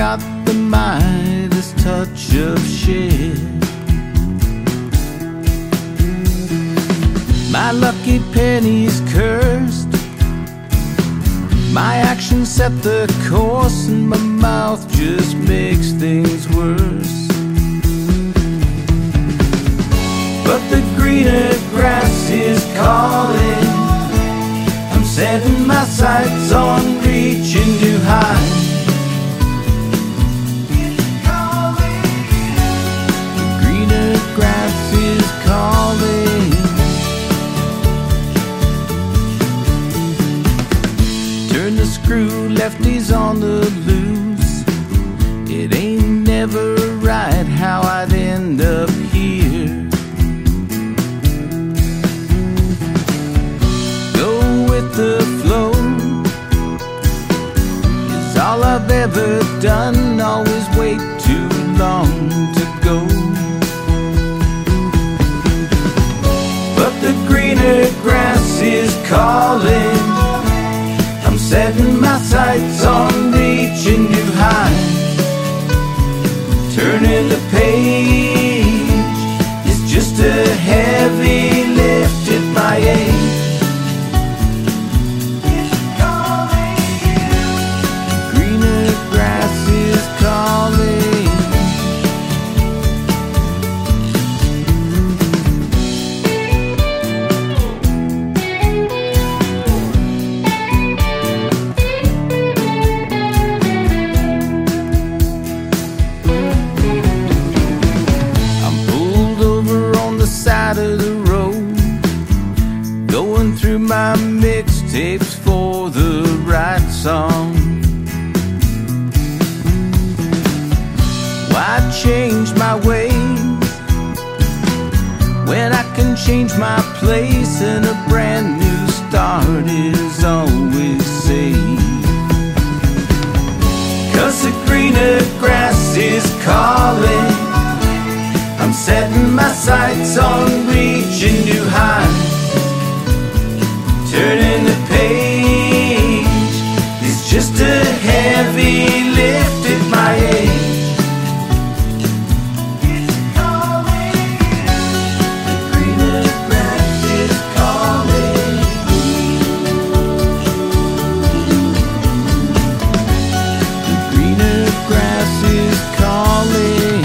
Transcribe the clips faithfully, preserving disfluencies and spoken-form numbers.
got the Midas touch of shit. My lucky penny's cursed. My actions set the course, and my mouth just makes things worse. But the greener grass is calling. I'm setting my sights on reaching too high. The greener grass is calling. Turn the screw, lefties on the loose. It ain't never right how I'd end up here. Go with the flow is all I've ever done. Always wait too long to go. But the greener grass is calling. I'm setting my sights on reaching new heights. Turning the page is just a heavy lift at my age. Greener grass is calling. Side of the road, going through my mixtapes for the right song. Why change my ways when I can change my place, and a brand new start is always safe? 'Cause the greener grass is calling. I'm setting my sights on reaching new heights. Turning the page is just a heavy lift at my age. It's calling. The greener grass is calling. The greener grass is calling.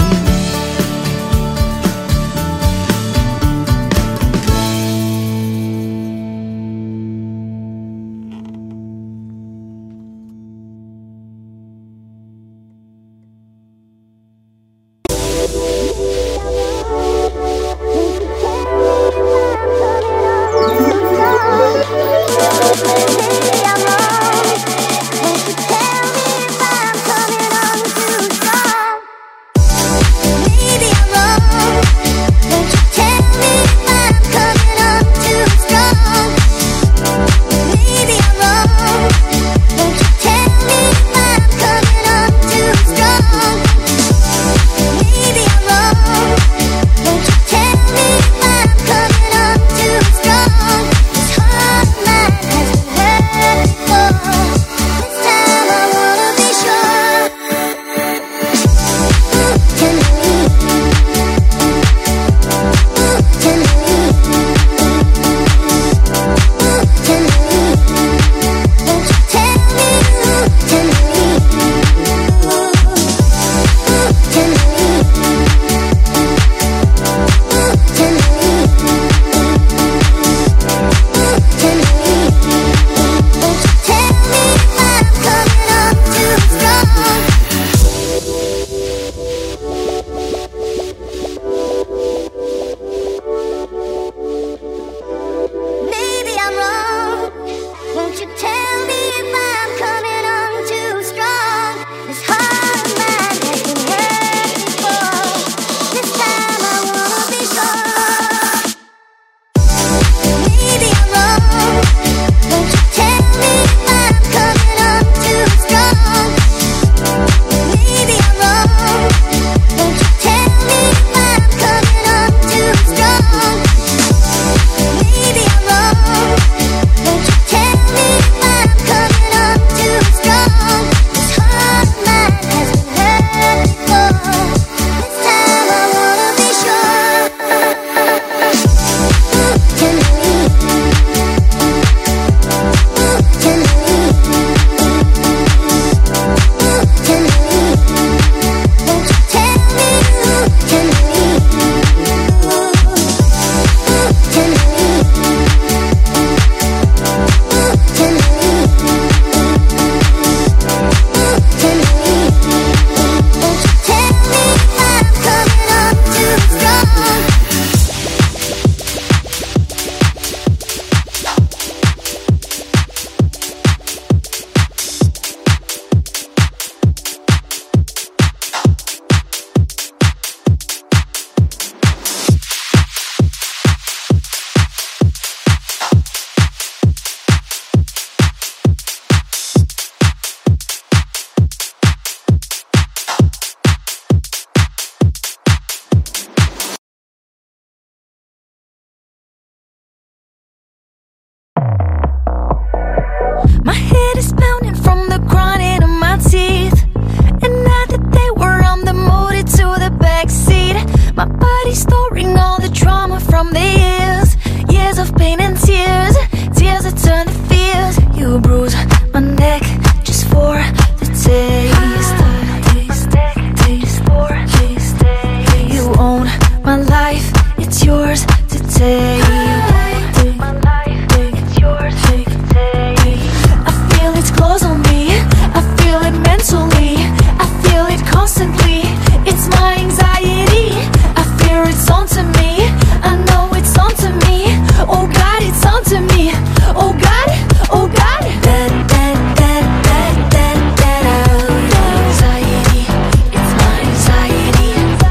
constantly. It's my anxiety, I fear it's onto me. I know it's onto me. Oh God, it's onto me. Oh God, oh God. That, that, that, that, that, that, oh, anxiety. It's my anxiety.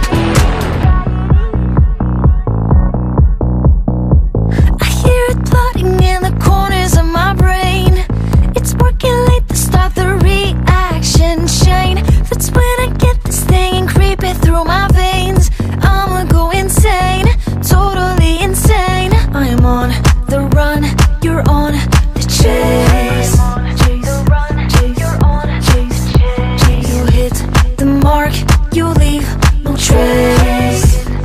I hear it plotting in the corners of my brain. It's working late to start the reaction chain. That's when I get this thing and creep it through my veins. I'ma go insane, totally insane. I'm on the run, you're on the chase. You hit the mark, you leave no trace.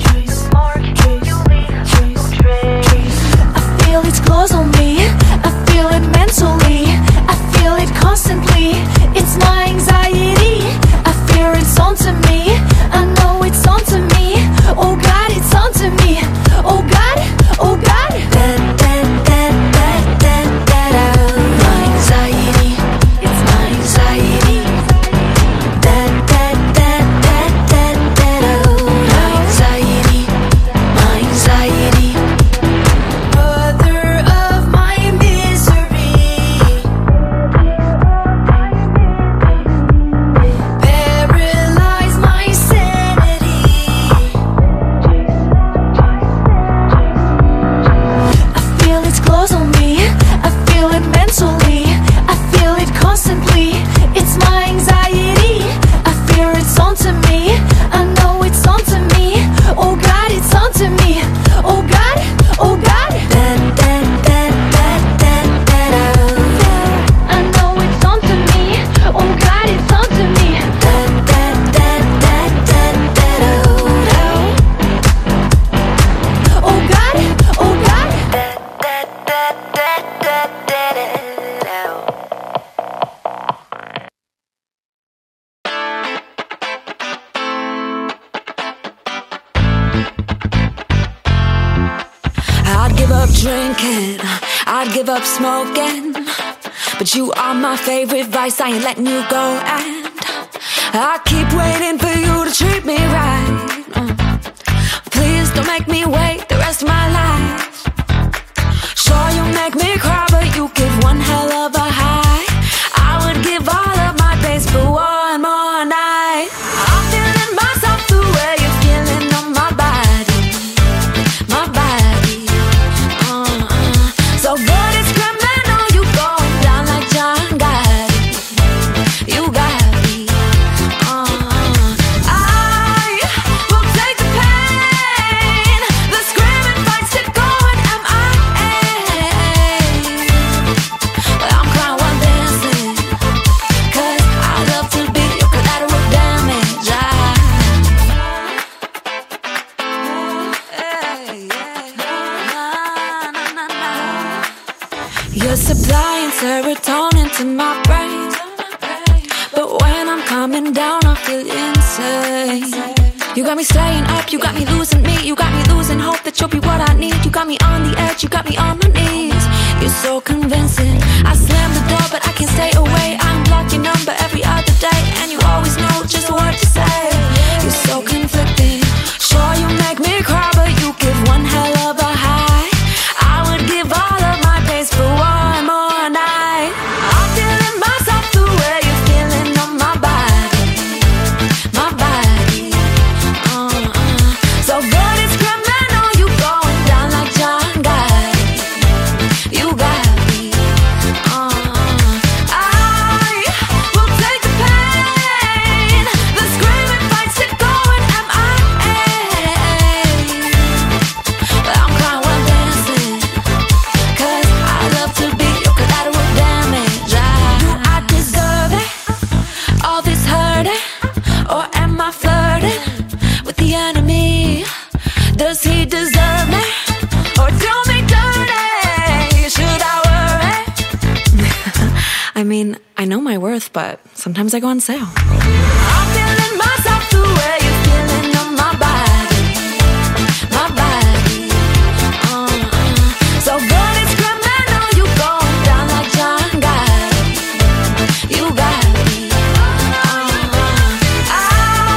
I feel its claws on me, I feel it mentally, I feel it constantly. It's my anxiety, I fear it's onto me. I know it's onto me. Oh God, it's onto me. Oh God, oh God. That, that, that, that, that, that, oh, my anxiety. It's my anxiety. That, that, that, that, that, that, oh, my anxiety. My anxiety. Mother of my misery. Paralyze my sanity. I feel its claws on me, I feel it mentally, I feel it constantly. It's my anxiety, I fear it's onto me. I know it's onto me. Oh God, it's onto me. Oh God, oh God. That, that, that, that, that, that, oh, I know it's onto me. Oh God, it's onto me. That, that, that, that, that, that, oh, oh God, oh God. That, that, that, that, that, that, oh. I'd give up drinking, I'd give up smoking, but you are my favorite vice, I ain't letting you go. And I keep waiting for you to treat me right. uh, Please don't make me wait the rest of my life. Sure, you make me cry, but you give one hell of a high. I would give all of my days for one more night. I'm feeling myself the way you're feeling on my body, my body. uh-uh. So good it's criminal, you going down like John Gotti. You got me. uh-uh. I will take the pain, the screaming fights that go in M I A. But I'm crying while dancing, 'cause I love to be your collateral damage. I You're supplying serotonin to my brain, but when I'm coming down I feel insane. You got me staying up, you got me losing me, you got me losing hope that you'll be what I need. You got me on the edge, you got me on my knees. You're so convincing. I slam the door but I can't stay away. I unblock your number every other day, and you always know just what to say. You're so conflicting. Sure, you make me cry, but you give one hell of a high. I would give all of my days for one more night. I'm feeling myself the way you're feeling on my body, my body. uh-uh. So good it's criminal, you going down like John Gotti. You got me. uh-uh. I will take the pain, the screaming fights that go in M I A. But I'm crying while dancing, 'cause I love to be your collateral damage. I, do I deserve it, all this hurting, or am I flirting with the enemy? Does he deserve me, or do me dirty? Should I worry? I mean, I know my worth, but sometimes I go on sale. I'm feeling myself the way you're feeling on my body, my body. uh-uh. So good it's criminal, you going down like John Gotti. You got me. uh-uh. I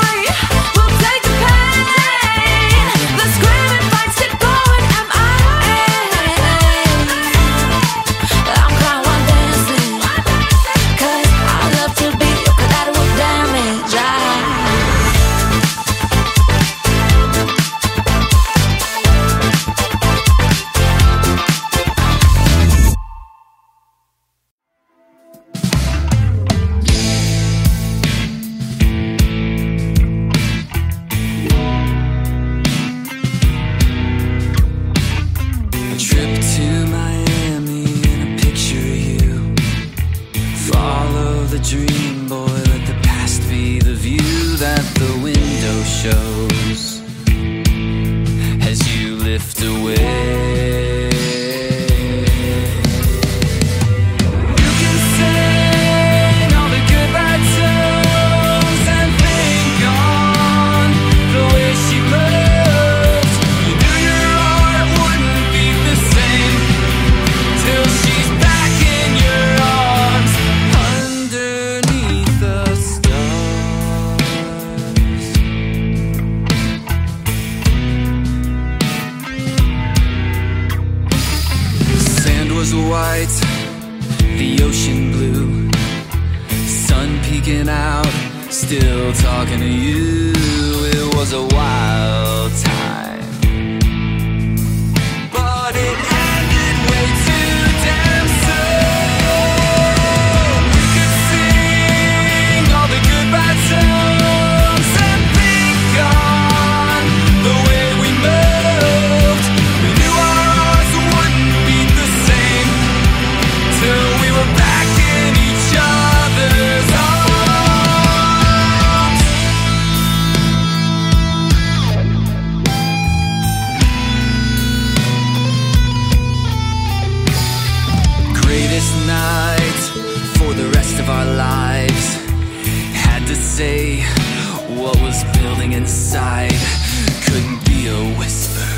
shows as you lift away. You can sing all the goodbye tunes and think on the way she moved. You knew your heart wouldn't beat the same till she's back in your arms underneath the stars. Sand was white, the ocean blue, sun peeking out, still talking to you. It was a wild time, but it ended way too damn soon. We could sing all the goodbye songs and think on the way we moved. We knew our hearts wouldn't beat the same till we were back in each other's arms. Greatest night for the rest of our lives. Had to say what was building inside. Couldn't be a whisper.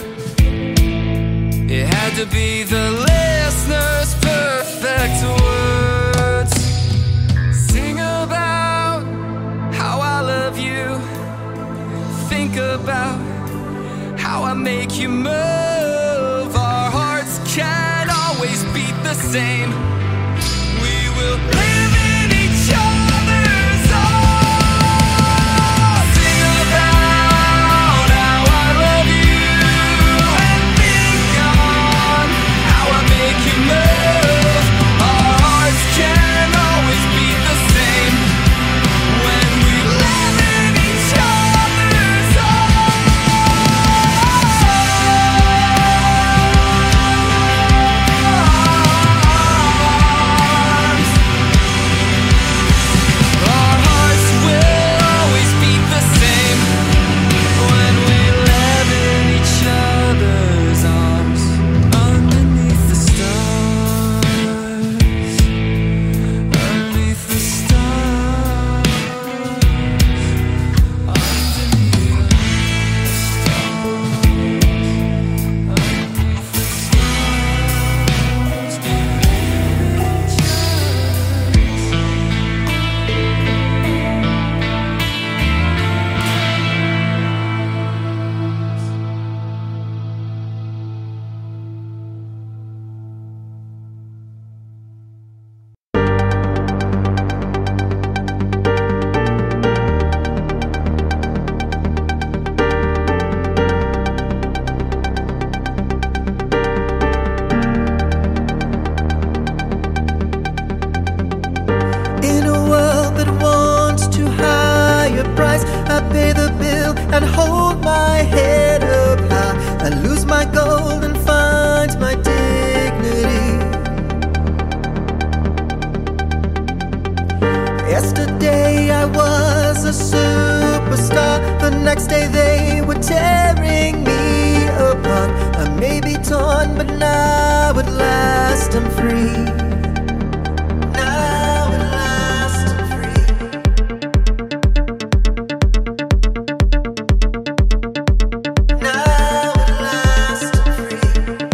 It had to be the listener's perfect words. Sing about how I love you. Think about how I make you move. Our hearts can't always beat the same. We will live in each other's arms. Sing about how I love you and think on how I make you move. Our hearts can't always beat the same when we live in each other's arms. Our hearts will always beat the same when we live in each other's arms underneath the stars, underneath the stars, underneath the In a world that wants too high a price, I pay the bill and hold my head up high. I lose my gold and find my dignity. Yesterday I was a superstar. The next day they were tearing me apart. I may be torn, but now at last I'm free. Now at last I'm free. Now at last I'm free.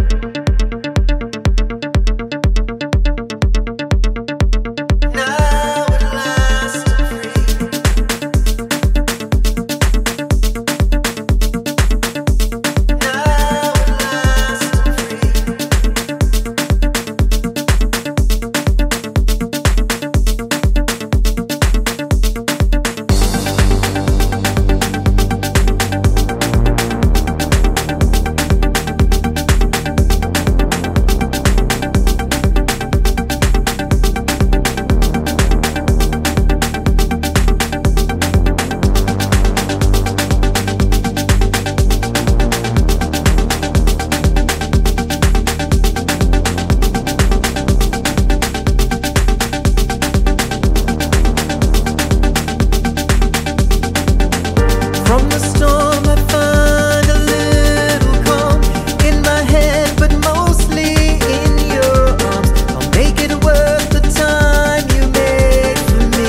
Now at last I'm free. Now at last I'm free. From the storm I find a little calm in my head, but mostly in your arms. I'll make it worth the time you made for me.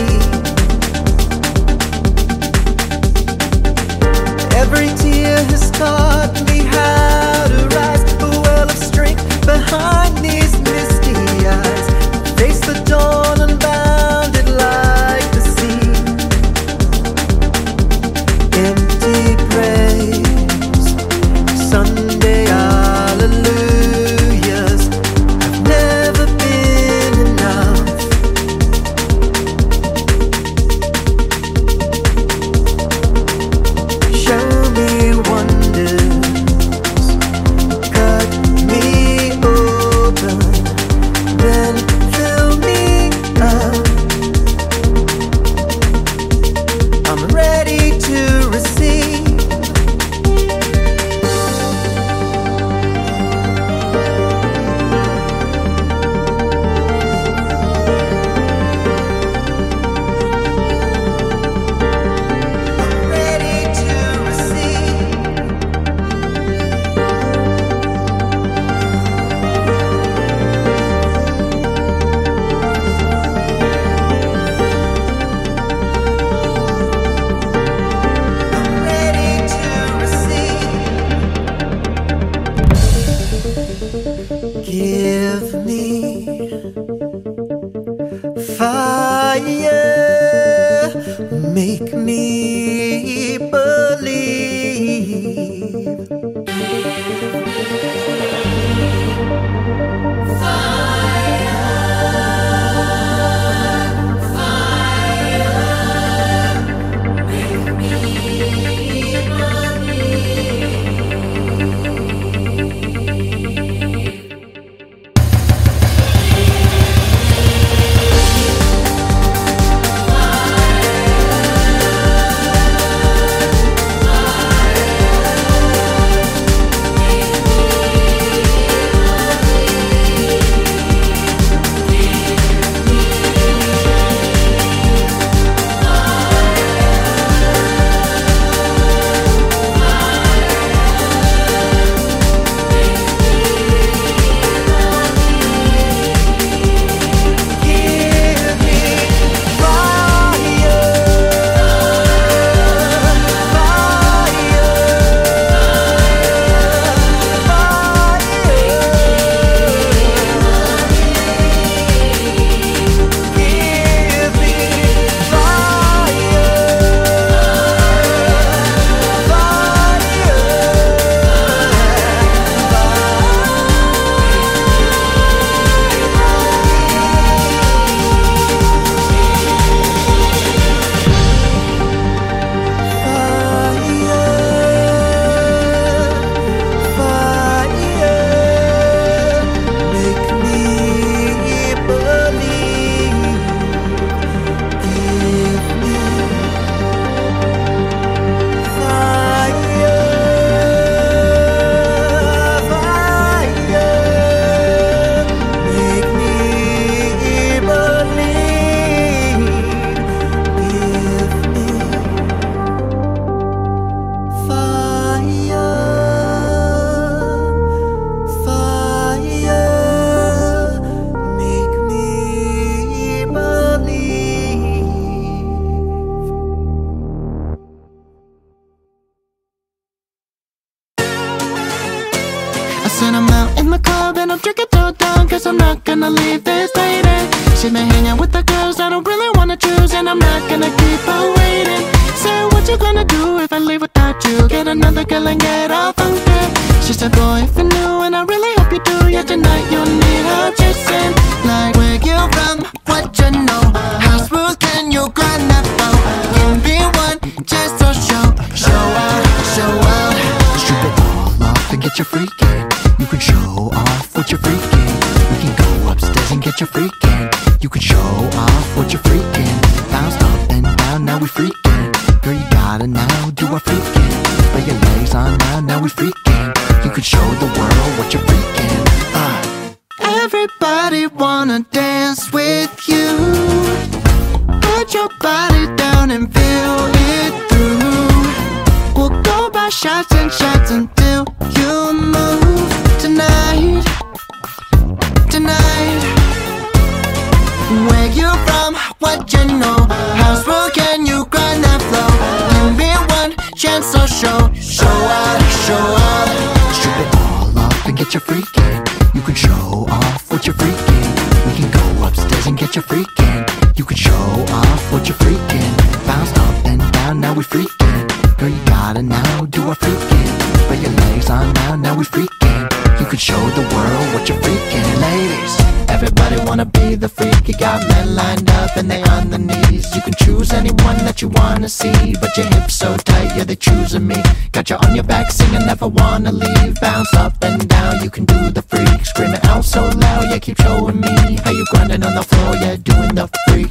Every tear has taught me how to rise, a well of strength behind these misty eyes. Face the dawn unbounded like the sea. Empty praise, Sunday hallelujahs. I've never been enough. Show me wonders, cut me open, then fill me up. I'm ready to receive. I'm ready to receive. I'm ready to receive. Give me fire, make me believe. Give me fire, make me believe. Give me fire, fire, make me believe. Give me fire, fire, make me believe. I said I'm out in the club and I'm drinking till dawn, cause I'm not gonna leave this lady. She's been hanging with the girls I don't really wanna choose, and I'm not gonna keep her waiting. Say what you gonna do if I leave without you? Get another girl and get all funky. She said boy if you knew, and I really hope you do. Yeah, tonight you'll need her chasing. Like where you from, what you know, how smooth can you grind that bow? Give me one chance to show, show out, show out. Strip it all off and get your freaking. You can show off what you're freaking. We can go upstairs and get your freaking. You can show off what you're freaking. Bounce up and down, now we freaking. Girl, you gotta now do a freaking. Spread your legs on now, now we freaking. You can show the world what you're freaking. uh. Everybody wanna dance with you. Put your body down and feel it through. rise and shines until you move tonight, tonight. Where you from, what you know, how's broke can you grind that flow? Give me one chance or show, show out, show out. Strip it all off and get your freak in. You can show off what you're freaking. We can go upstairs and get your freaking. You can show off what you're freaking. Bounce up and down, now we freaking. Girl, you gotta now do our freaking. Spread your legs on now, now we freaking. You can show the world what you're freaking. Ladies, everybody wanna be the freak. You got men lined up and they on the knees. You can choose anyone that you wanna see, but your hips so tight, yeah, they choosing me. Got you on your back singing, never wanna leave. Bounce up and down, you can do the freak. Screaming out so loud, yeah, keep showing me how you grinding on the floor, yeah, doing the freak.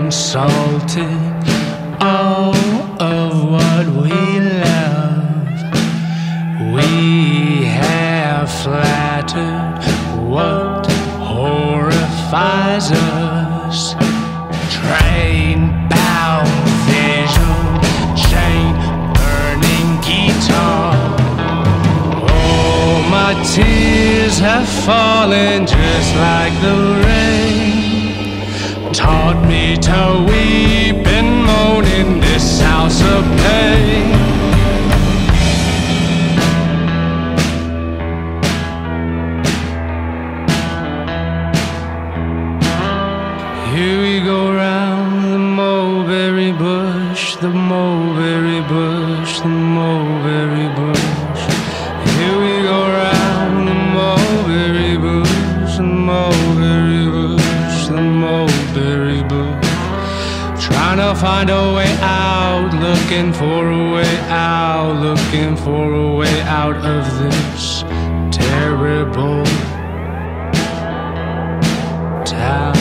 insulted all of what we love. We have flattered what horrifies us. Train-bound vision, chain-burning guitar. Oh, my tears have fallen just like the rain. Taught me to weep and moan in this house of pain. Here we go round the mulberry bush, the mulberry bush, the mulberry bush. Here we go round the mulberry bush, the mulberry bush, the mulberry bush. Trying to find a way out, looking for a way out, looking for a way out of this terrible town.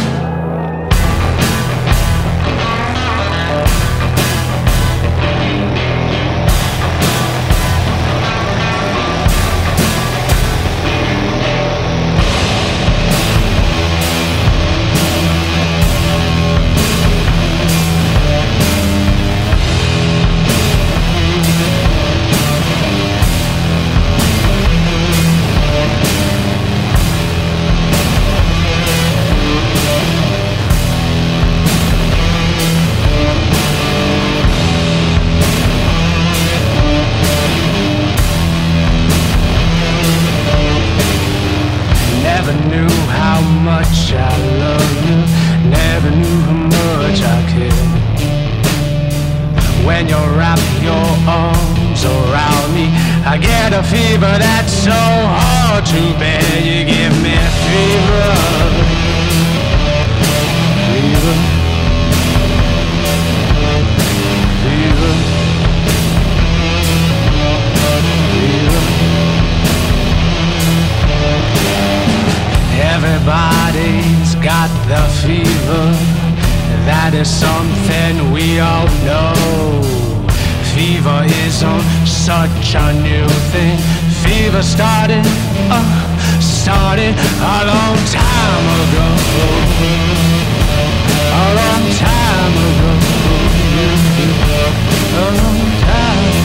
Never knew how much I love you, never knew how much I cared. When you wrap your arms around me, I get a fever that's so hard to bear. You give me fever, fever, fever, fever. Everybody's got the fever. That is something we all know. Fever isn't such a new thing. Fever started, uh, started a long time ago. A long time ago. A long time ago.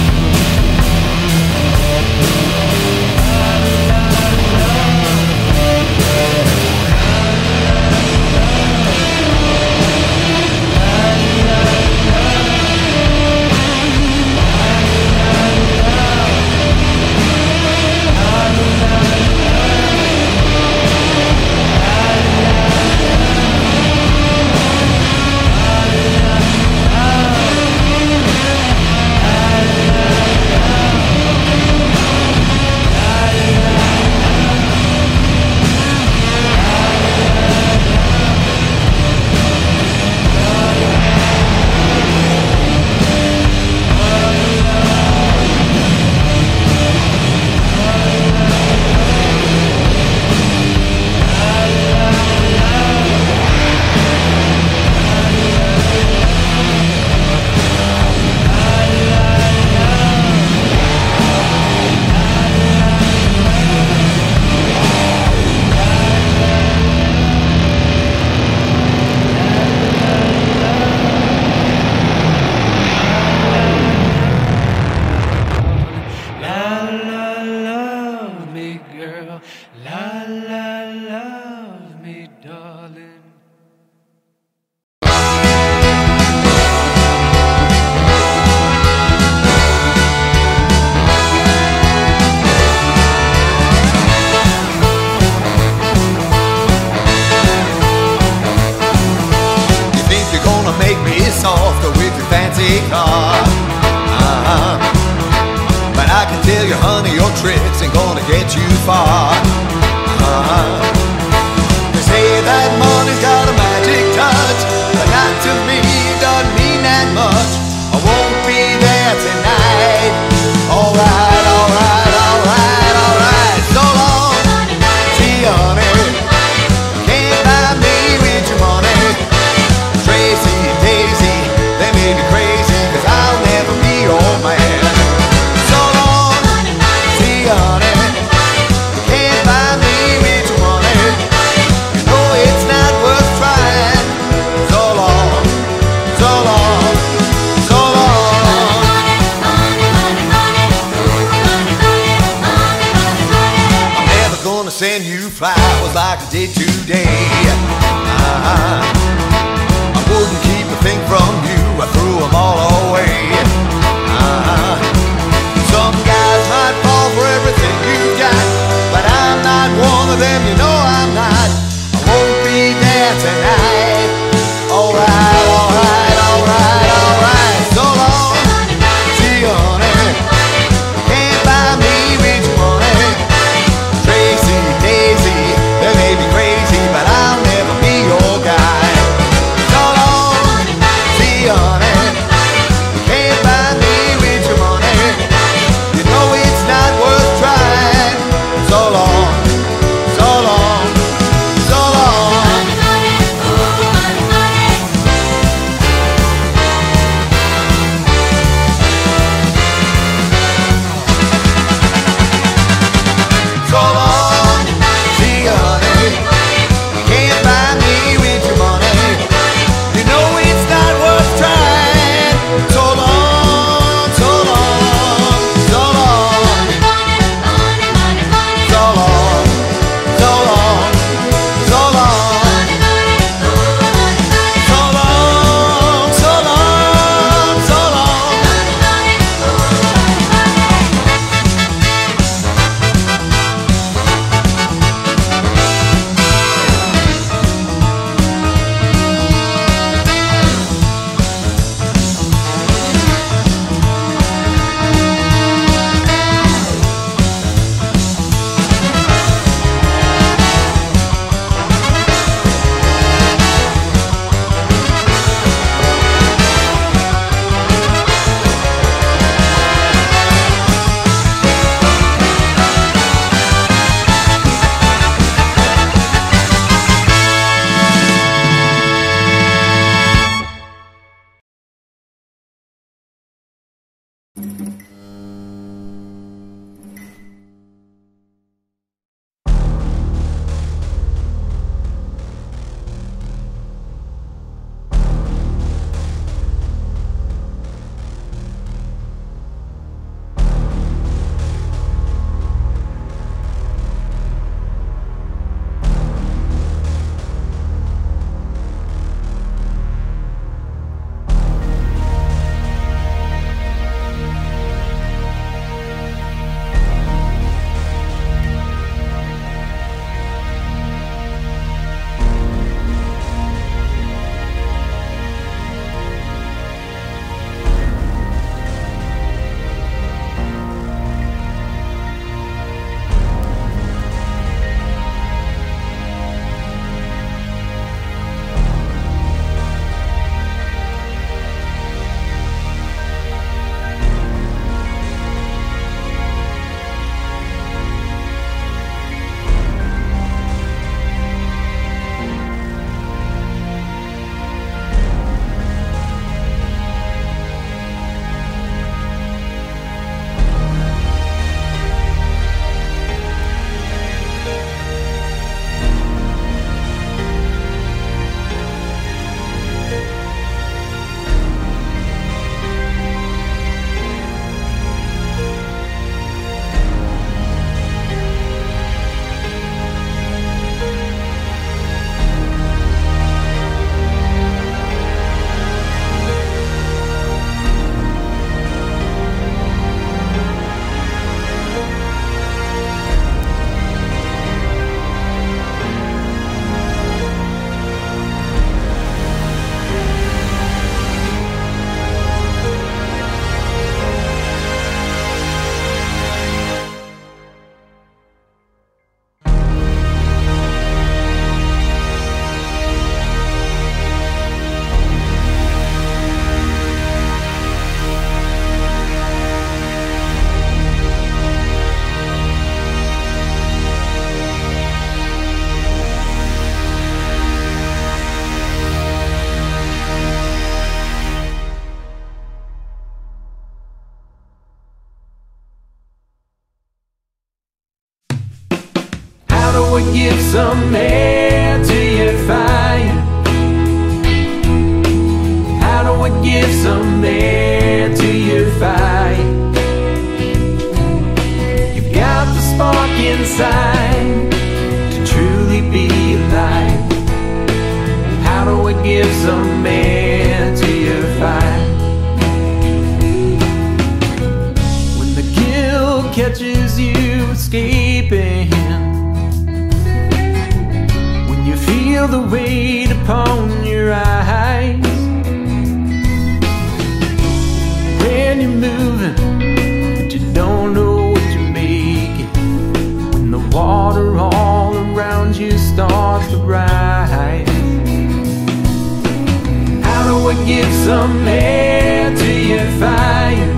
Tracy day. Uh-huh. I wouldn't keep a thing from you, I threw them all away. Uh-huh. Some guys might fall for everything you got, but I'm not one of them, you know I'm not. I won't be there tonight. Alright, alright, alright, alright. So long, see you, honey. Can't buy me rich money. Tracy, Daisy, they may be crazy, but I'll never be your guy. So long, see you, honey. Can't buy me rich money. You know it's not worth trying. So long, so long, so long. So long, see you, honey. Can't buy me with your money. You know it's not worth trying. So long, so long, so long. So long, so long, so long. So long, so long, so long. would give some air to your fire? How do I give some air to your fire? You've got the spark inside to truly be alive. give some man to your fight? When the guilt catches you escaping, when you feel the weight upon your eyes, when you're moving but you don't know what you're making, when the water all around you starts to rise, how do I give some air to your fire?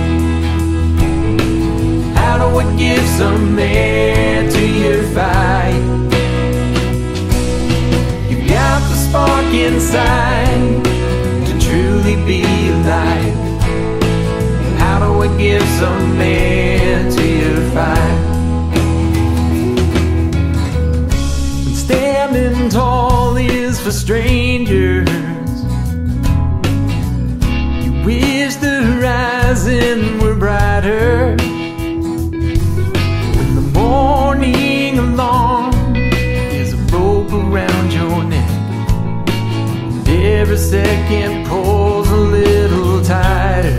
How do I give some air to your fire? You got the spark inside to truly be alive. How do I give some air to your fire? When standing tall is for strangers, you wish the horizon were brighter. When the morning alarm is a rope around your neck, and every second pulls a little tighter.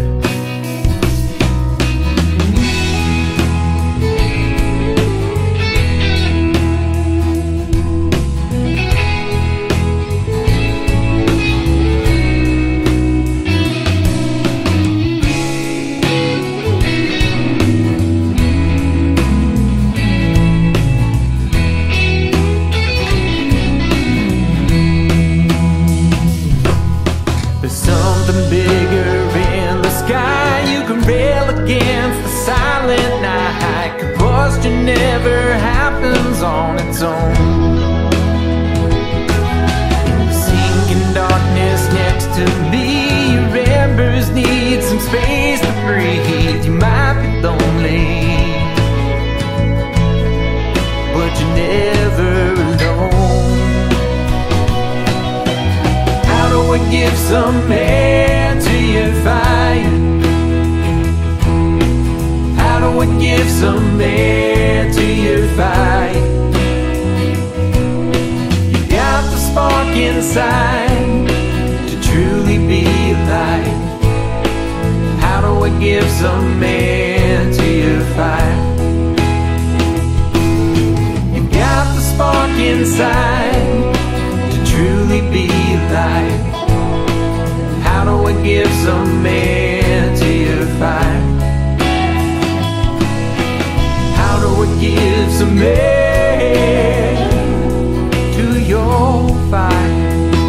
Never happens on its own. In the sinking darkness next to me, your embers need some space to breathe. You might be lonely, but you're never alone. How do I give some air to your fire? How do I give some air to your fire? You got the spark inside to truly be alive. How do I give some air to your fire? You got the spark inside to truly be alive. How do I give some air to your fire? How do I give some air to your fire?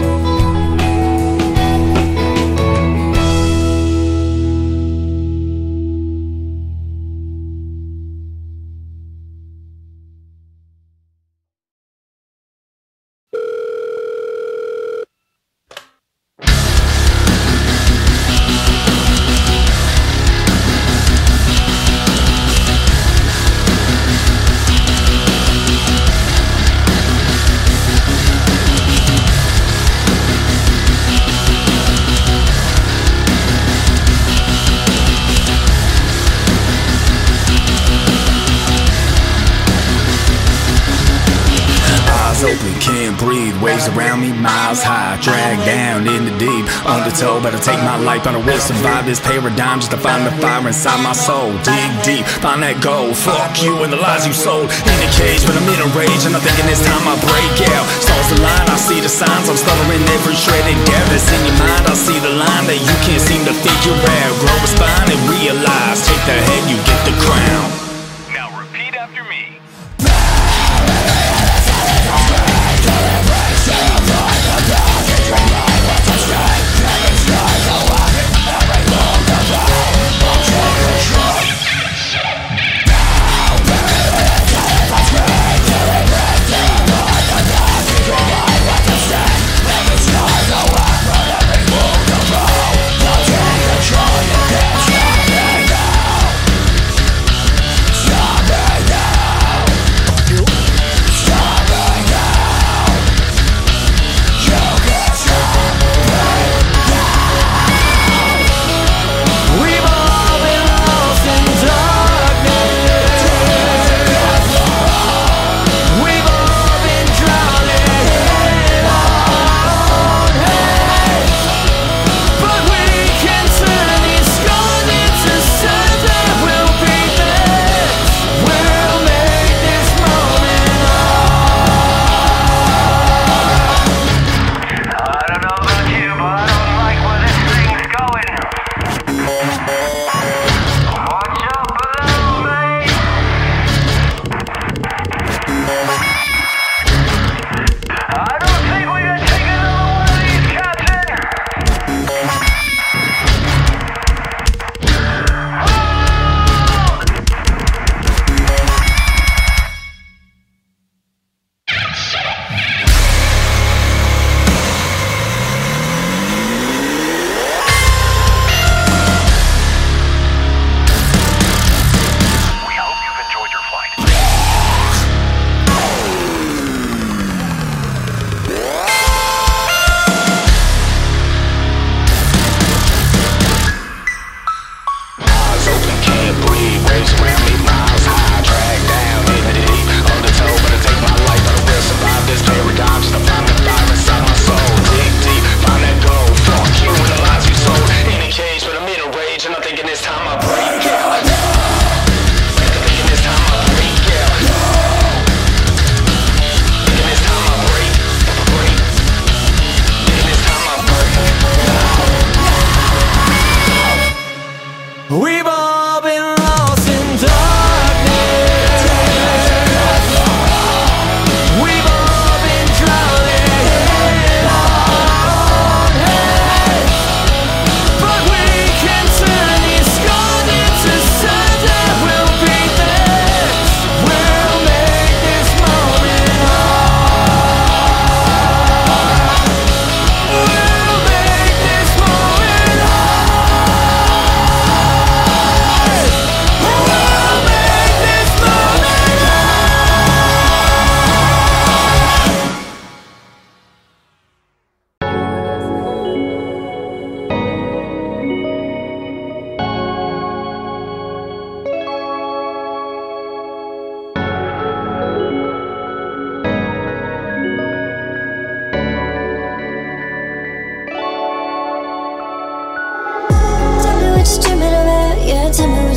Waves around me miles high, dragged down in the deep, undertow. Better take my life, but I will survive this paradigm just to find the fire inside my soul. Dig deep, find that gold. Fuck you and the lies you sold. In a cage, but I'm in a rage, and I'm thinking it's time I break out. Stars the line, I see the signs. I'm stuttering every shredded doubt that's in your mind. I see the line that you can't seem to figure out. Grow a spine and realize, take the head, you get the crown. Now repeat after me. Never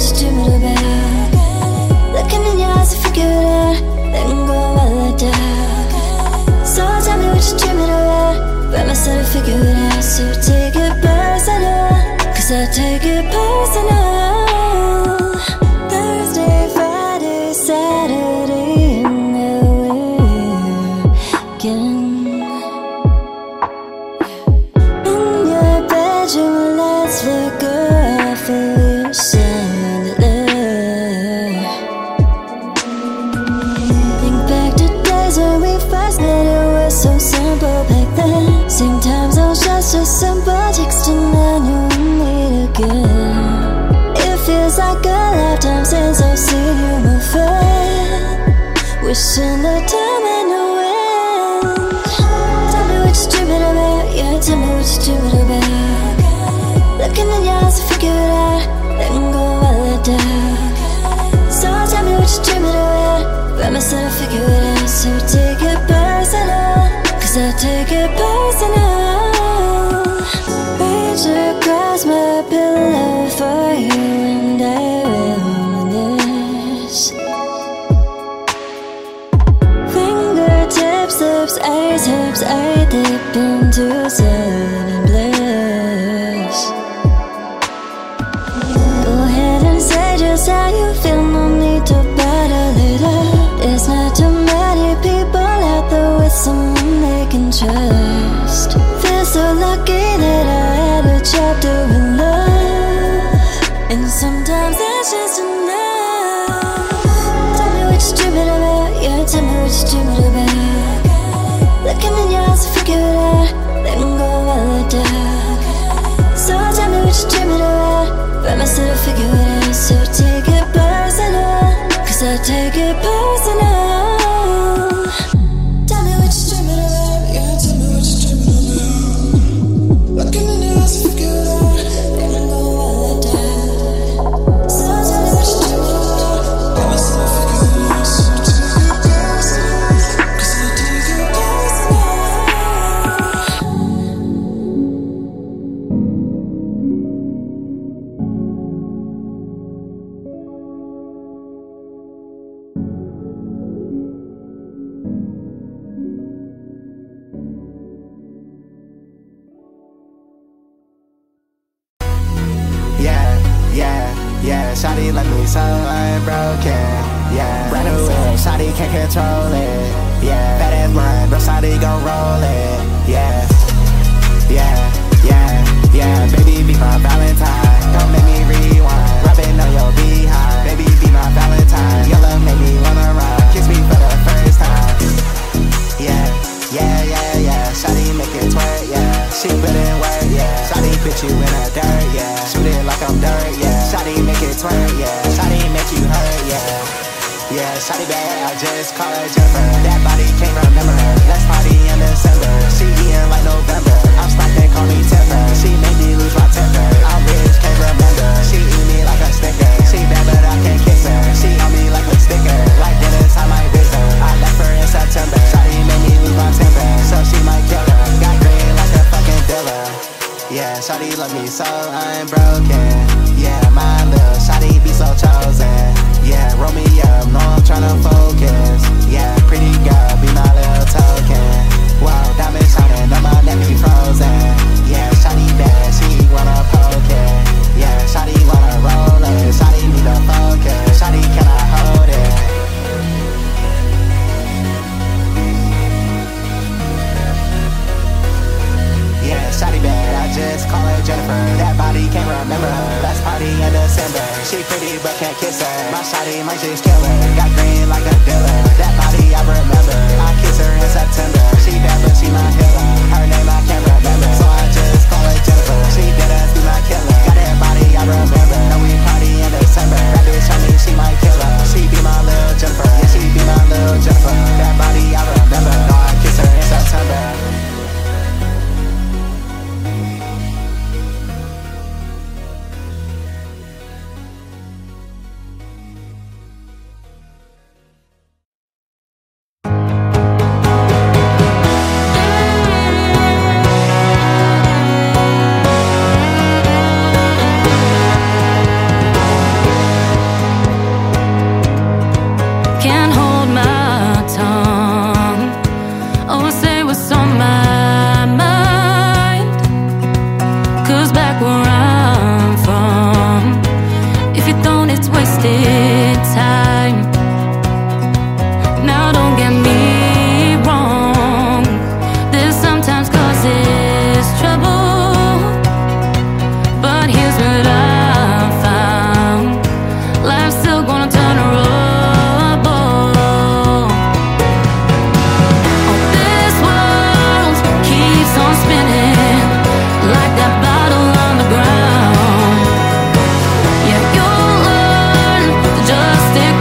what you're dreaming about. Looking in your eyes to figure it out, letting go while I doubt. So tell me what you're dreaming about. Write myself to figure it out. So take it personal, cause I take it personal. Thursday, Friday, Saturday, and there we're again. In your bedroom, lights flicker, I feel you chandelier. Think back to days when we first met, it was so simple back then. Same time zone shots, just simple texting, and you meet again. It feels like a lifetime since I've seen you, my friend. Wishing the time and the wind. Tell me what you're dreaming about, yeah, tell me what you're dreaming about. Looking in your eyes to figure it out, letting go while I doubt. So tell me what you're dreaming about. Write myself to figure it out. So take it personal, cause I take it personal. Reach across my pillow for you, and I reminisce. Fingertips, lips, eyes, hips, I dip into sudden bliss. Go ahead and say just how you feel, no need to bottle it up. There's not too many people out there with someone they can trust. Feel so lucky that I had a chapter in love, and sometimes that's just enough. Tell me what you're dreaming about, yeah, tell me what you're dreaming about. Looking in your eyes to figure it out, letting go while I doubt. So tell me what you're dreaming about. Write myself to figure it out. So take it personal, cause I take it personal. Tell me what you're dreaming about, yeah, tell me what you're dreaming about. Looking in your eyes to figure it out, letting go while I doubt. So tell me what you're dreaming about. Write myself to figure it out. So take it personal, cause I take it personal. Shawty left me so unbroken, yeah. Brand new whip, Shawty can't control it, yeah. Fat ass mind, bro, Shawty gon' roll it, yeah. Yeah, yeah, yeah. Baby, be my Valentine. Don't make me rewind. Rubbing on your behind. Baby, be my Valentine. Your love make me wanna run. Kiss me for the first time. Yeah, yeah, yeah, yeah. Shawty make it twerk, yeah. She put in work, yeah. Shawty put you in the dirt, yeah. Shoot it like I'm dirt, yeah. Shawty make it twerk, yeah. Shawty make you hurt, yeah. Yeah, shawty bad, I just call her Jennifer. That body can't remember her. Let's party in December. She eating like November. I'm stuck, they call me Timber. She made me lose my temper. I'm rich, can't remember. She eat me like a sticker. She bad, but I can't kiss her. She on me like a sticker. Like Dennis, I might visit her. I left her in September. Shawty made me lose my temper. So she might kill her. Got green like a fucking dealer. Yeah, shawty love me so unbroken. Yeah, my little shawty be so chosen. Yeah, roll me up, no I'm tryna focus. Yeah, pretty girl, be my little token. Wow, diamond shining on my neck, she frozen. Yeah, shawty bad, she wanna poke it. Yeah, shawty wanna roll it. Shawty need to focus. Shawty cannot hold it. Yeah, shawty bad, I just call her Jennifer. That body can't remember her. Let's party in December. She pretty but can't kiss her. My shawty might just kill her. Got green like a dealer. That body I remember. I kiss her in September. She bad but she my healer. Her name I can't remember, so I just call her Jennifer. She dead ass be my killer. Got that body I remember. Know we party in December. That bitch on me, she my killer. She be my little Jennifer. Yeah, she be my little Jennifer. That body I remember. No, I kiss her in September. 'cause back where I'm from, if you don't, it's wasted time. Now don't get me wrong, this sometimes causes trouble, but here's what I found: life's still gonna turn a rubble. Oh, this world keeps on spinning like that bottle on the ground. Yeah, you'll learn to just stick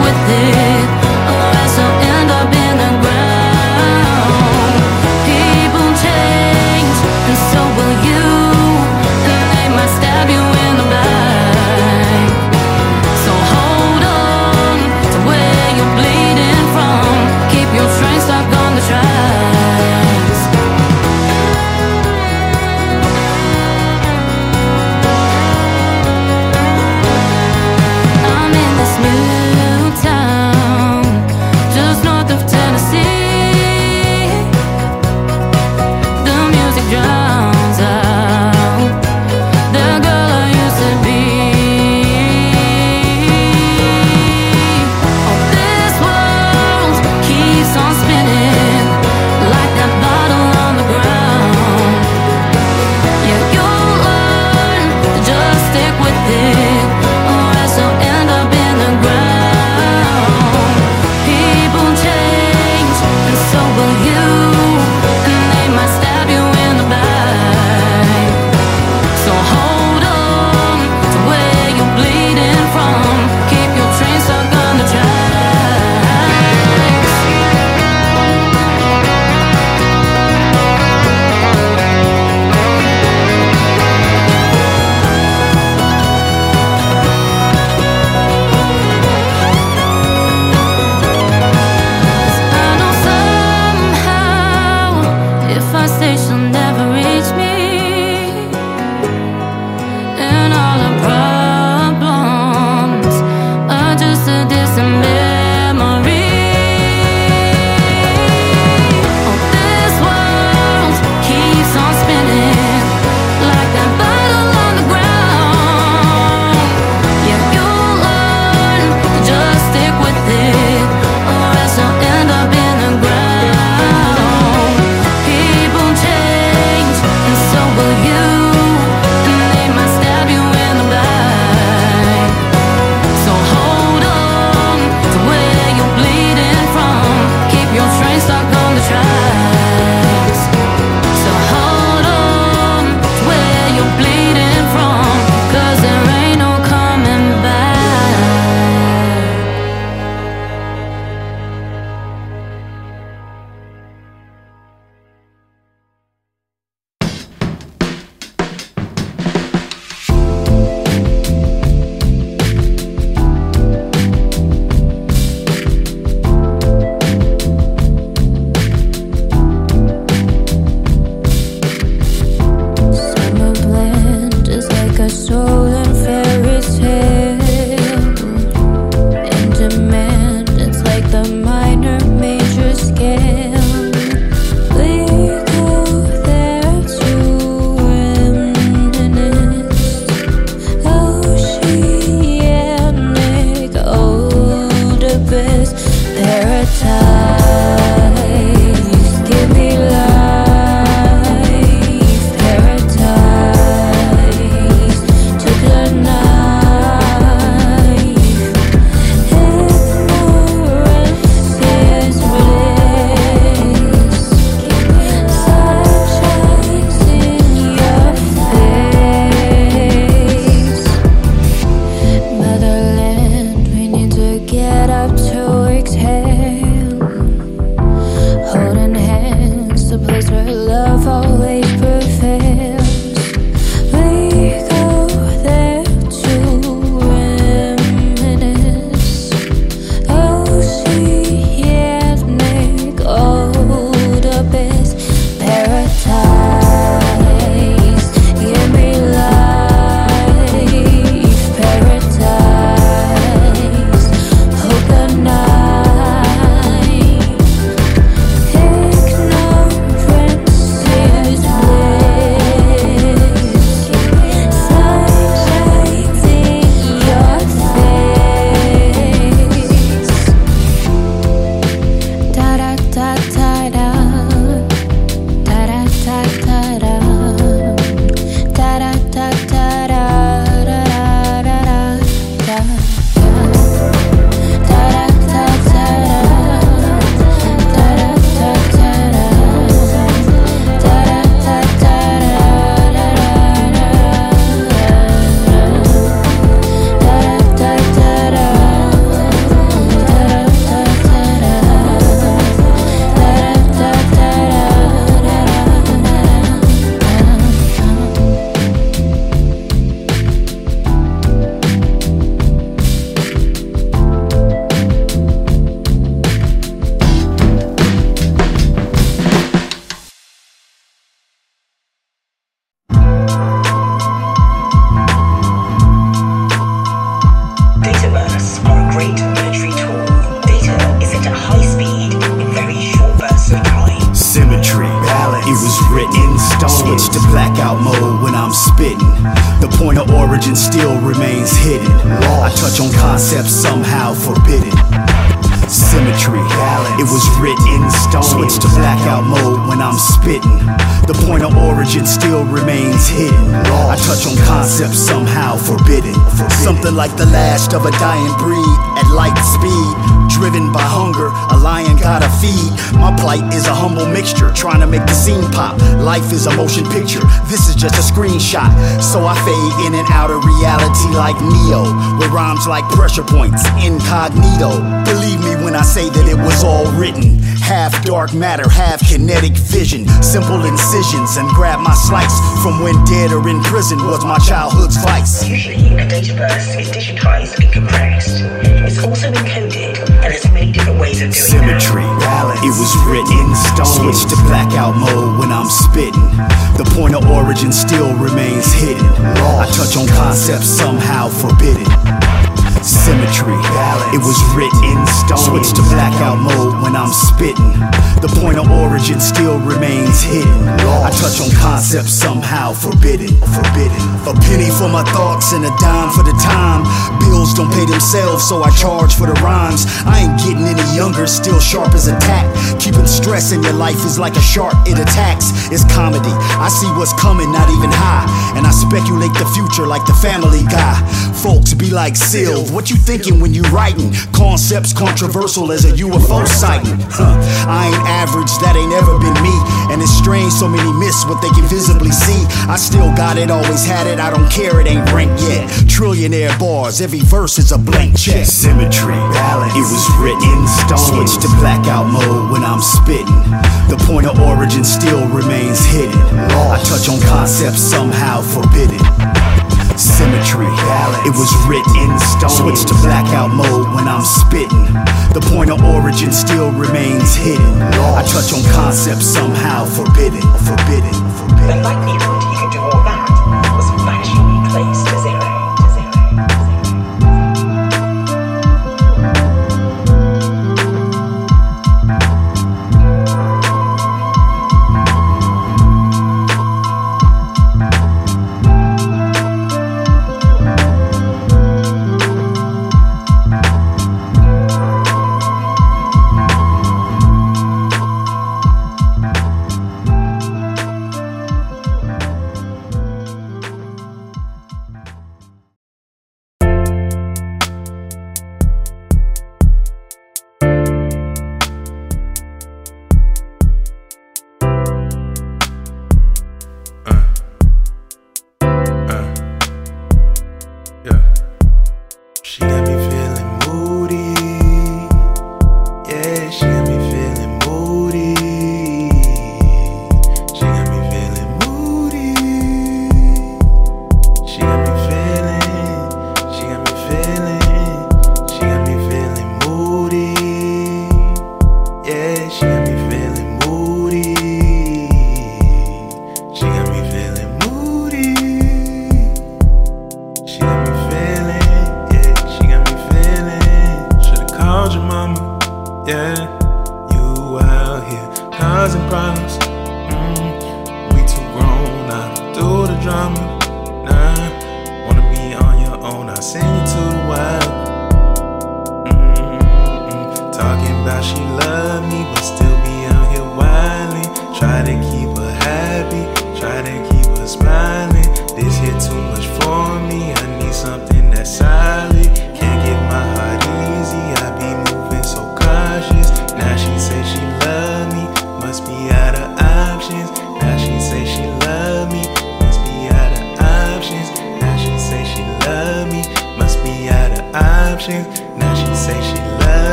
I'm spitting. The point of origin still remains hidden. I touch on concepts somehow forbidden. Symmetry, it was written in stone. Switch to blackout mode when I'm spitting. The point of origin still remains hidden. I touch on concepts somehow forbidden. Something like the last of a dying breed at light speed. Driven by hunger, a lion gotta feed. My plight is a humble mixture, trying to make the scene pop. Life is a motion picture, this is just a screenshot. So I fade in and out of reality like Neo, with rhymes like pressure points, incognito. Believe me when I say that it was all written. Half dark matter, half kinetic vision. Simple incisions and grab my slice. From when dead or in prison was my childhood's vice. Usually a data burst is digitized and compressed. It's also encoded, and there's many different ways of doing Symmetry, that. it was written in stone. Switch to blackout mode when I'm spitting. The point of origin still remains hidden. I touch on concepts somehow forbidden. Symmetry, it was written in stone. Switch to blackout mode when I'm spitting. The point of origin still remains hidden. I touch on concepts somehow forbidden. Forbidden. A penny for my thoughts and a dime for the time. Bills don't pay themselves, so I charge for the rhymes. I ain't getting any younger, still sharp as a tack. Keeping stress in your life is like a shark, it attacks. It's comedy, I see what's coming, not even high. And I speculate the future like the Family Guy. Folks be like, Sil, what you thinking when you writing? Concepts controversial as a U F O sighting. Huh, I ain't average, that ain't ever been me. And it's strange so many miss what they can visibly see. I still got it, always had it, I don't care, it ain't ranked yet. Trillionaire bars, every verse is a blank check. Symmetry, it was written in stone. Switch to blackout mode when I'm spitting. The point of origin still remains hidden. I touch on concepts somehow forbidden. Symmetry, it was written in stone. Switch to blackout mode when I'm spitting. The point of origin still remains hidden. I touch on concepts somehow forbidden. Forbidden. Forbidden. The likelihood you could do all that was fractionally close to zero.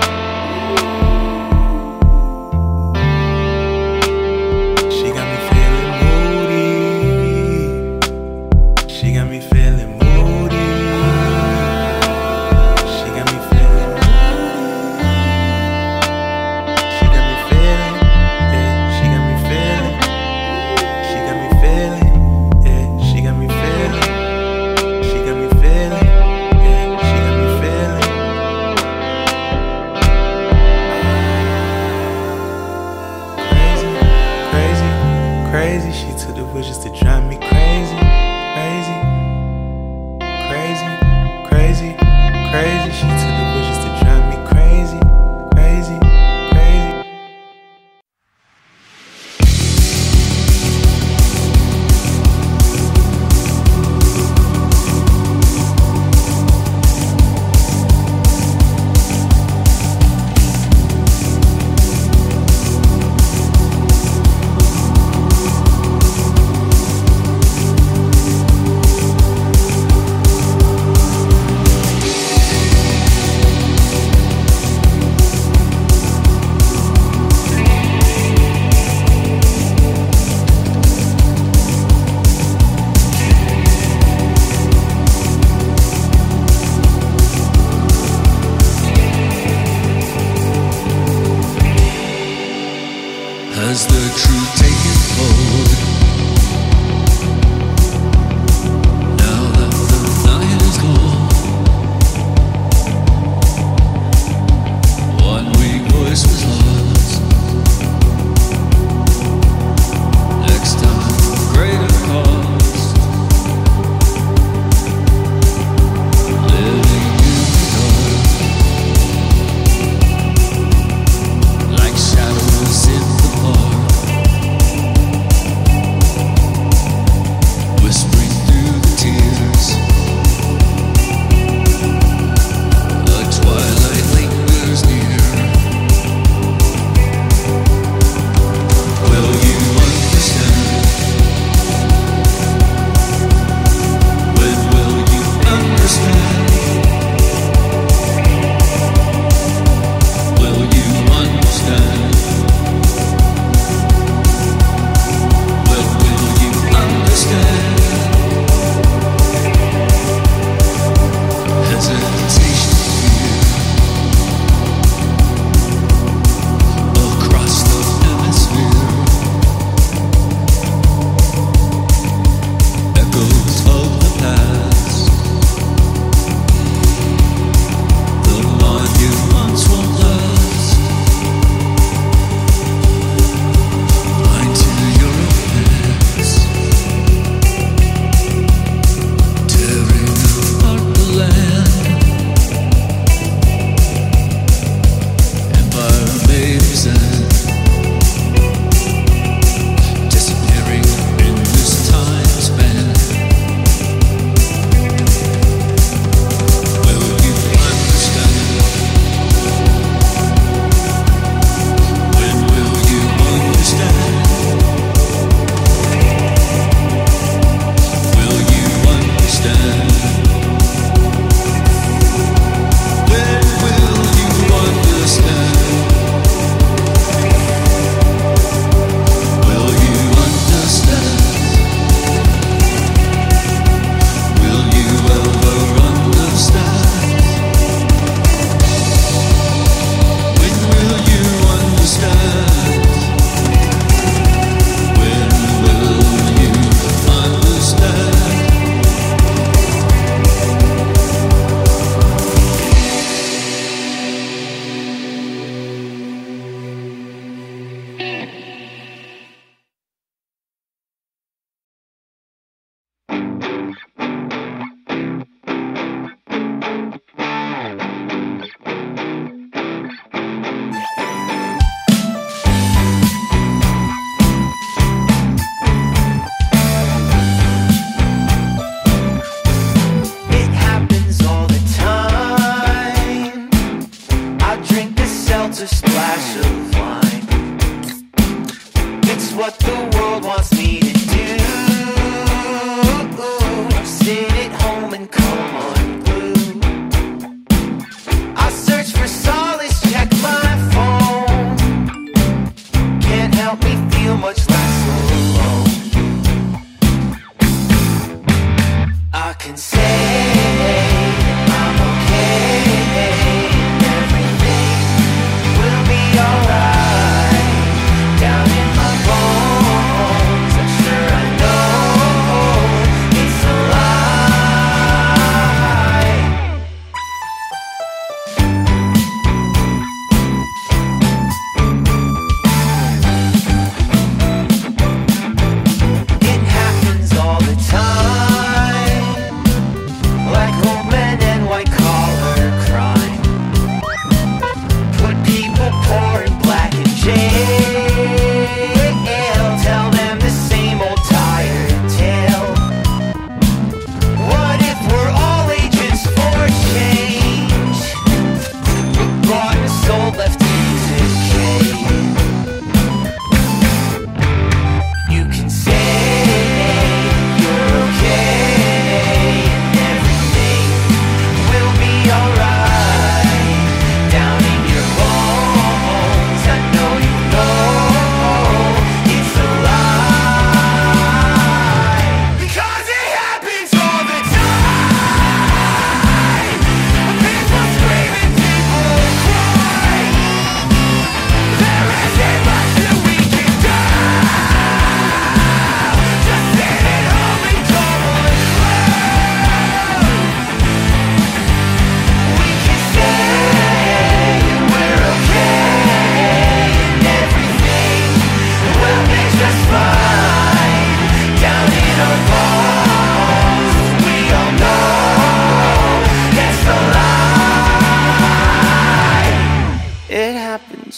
She got me feeling crazy. She took the woods just to drive me crazy, crazy, crazy, crazy, crazy. She took the woods just to drive me crazy, crazy, crazy. Has the truth taken hold? Now that the night is gone, one weak voice was lost. Next time, greater cost. Living in the dark, like shadows in the park. Whispering through the tears, the twilight lingers near. Will you understand? When will you understand? Will you understand? When will you understand? Hesitation, fear across the hemisphere. Echoes of the past, the monuments won't last. Blind to your offense, tearing apart the land. Empire may resent, disappearing in this time span. Will you understand? When will you understand? Will you understand? When will you understand? Will you understand? Will you ever understand? When will you understand? When will you understand? It happens all the time. I drink a seltzer splash of wine. It's what the world wants me to do. Sit at home and come unglued. I search for solace, check my phone. Can't help me feel much less alone. I can say I'm okay, everything will be alright. Down in my bones, I'm sure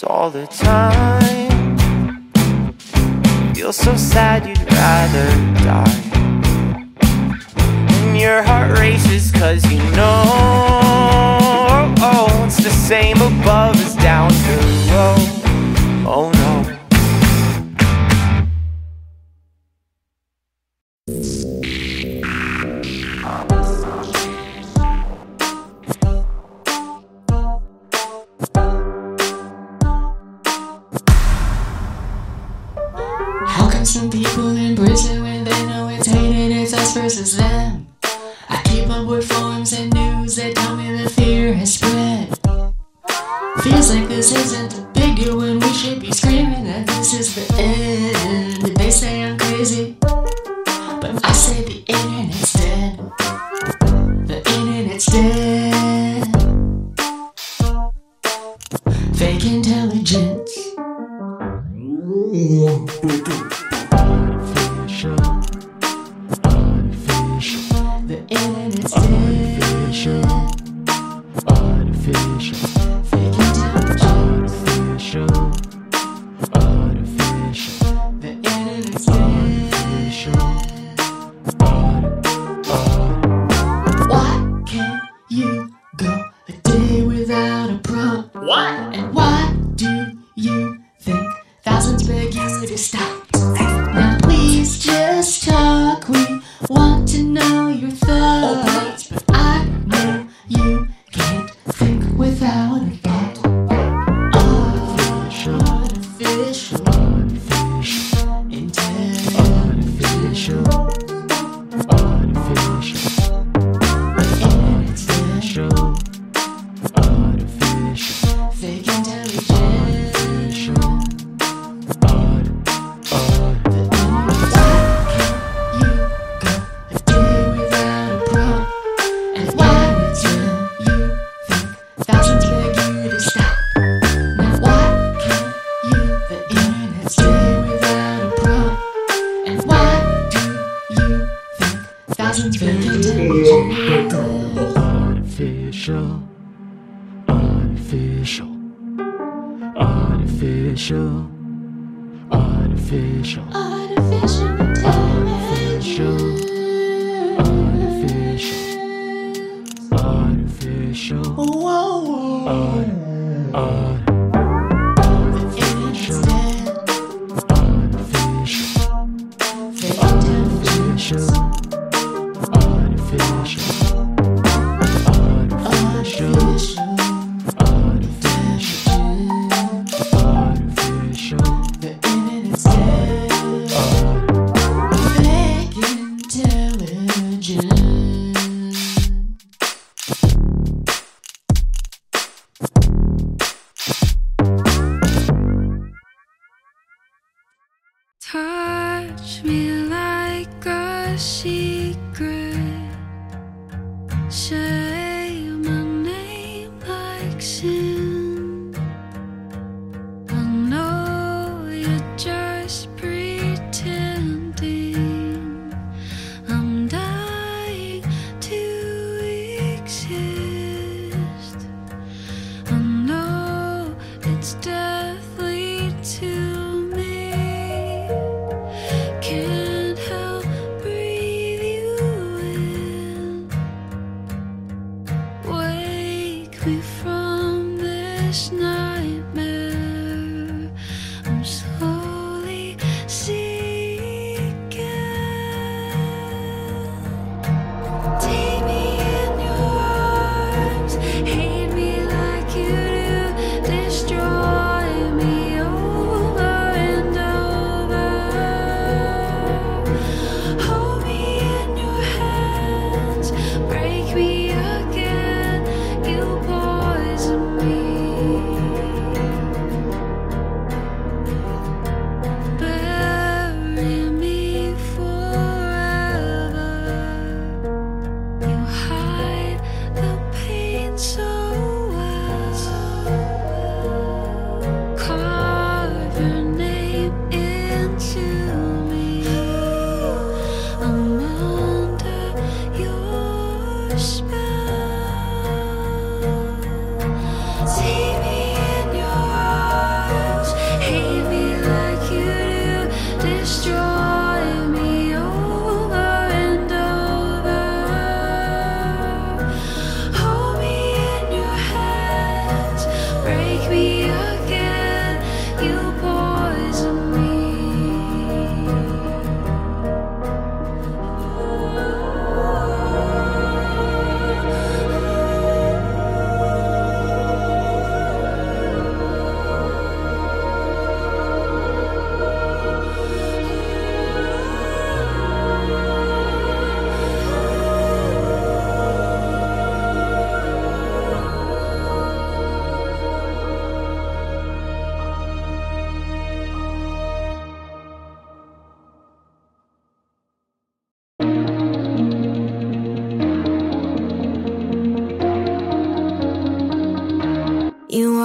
all the time. Feel so sad you'd rather die. And your heart races cause you know, oh, it's the same above as down below. Oh no. How come some people in prison when they know it's hated, it's us versus them? I keep up with forums and news that tell me the fear has spread. Feels like this isn't a big deal when we should be screaming that this is the end. They say I'm crazy, but I say the internet's dead. The internet's dead. Fake intelligence. Artificial, artificial. The internet's artificial, artificial. Fake intelligence. Artificial, artificial. The internet's artificial, art, art. Why can't you go a day without a prompt? What? And why do you think thousands beg you to stop? Now please just talk, we want to know your thoughts. But I know you can't think without a thought. Artificial, artificial, artificial, intelligent, artificial, artificial, artificial, fake intelligence. Artificial, artificial, artificial, artificial, artificial, artificial, artificial, artificial, whoa, art, art. Artificial, artificial, artificial, artificial. Artificial, artificial, the internet's dead.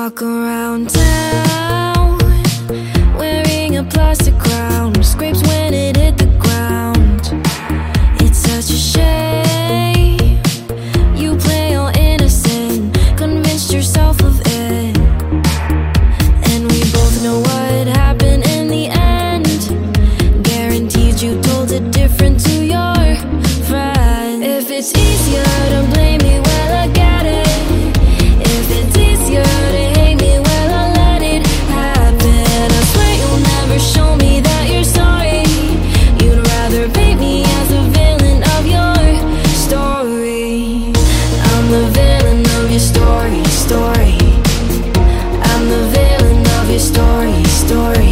walk around town wearing a plastic crown, scrapes when it hit the ground. It's such a shame you play all innocent, convinced yourself of it. And we both know what happened in the end. Guaranteed you told it different to your friend. If it's easier to blame me, well I get it. If it's easier to hate me, well I'll let it happen. I swear you'll never show me that you're sorry. You'd rather paint me as a villain of your story. I'm the villain of your story, story. I'm the villain of your story, story.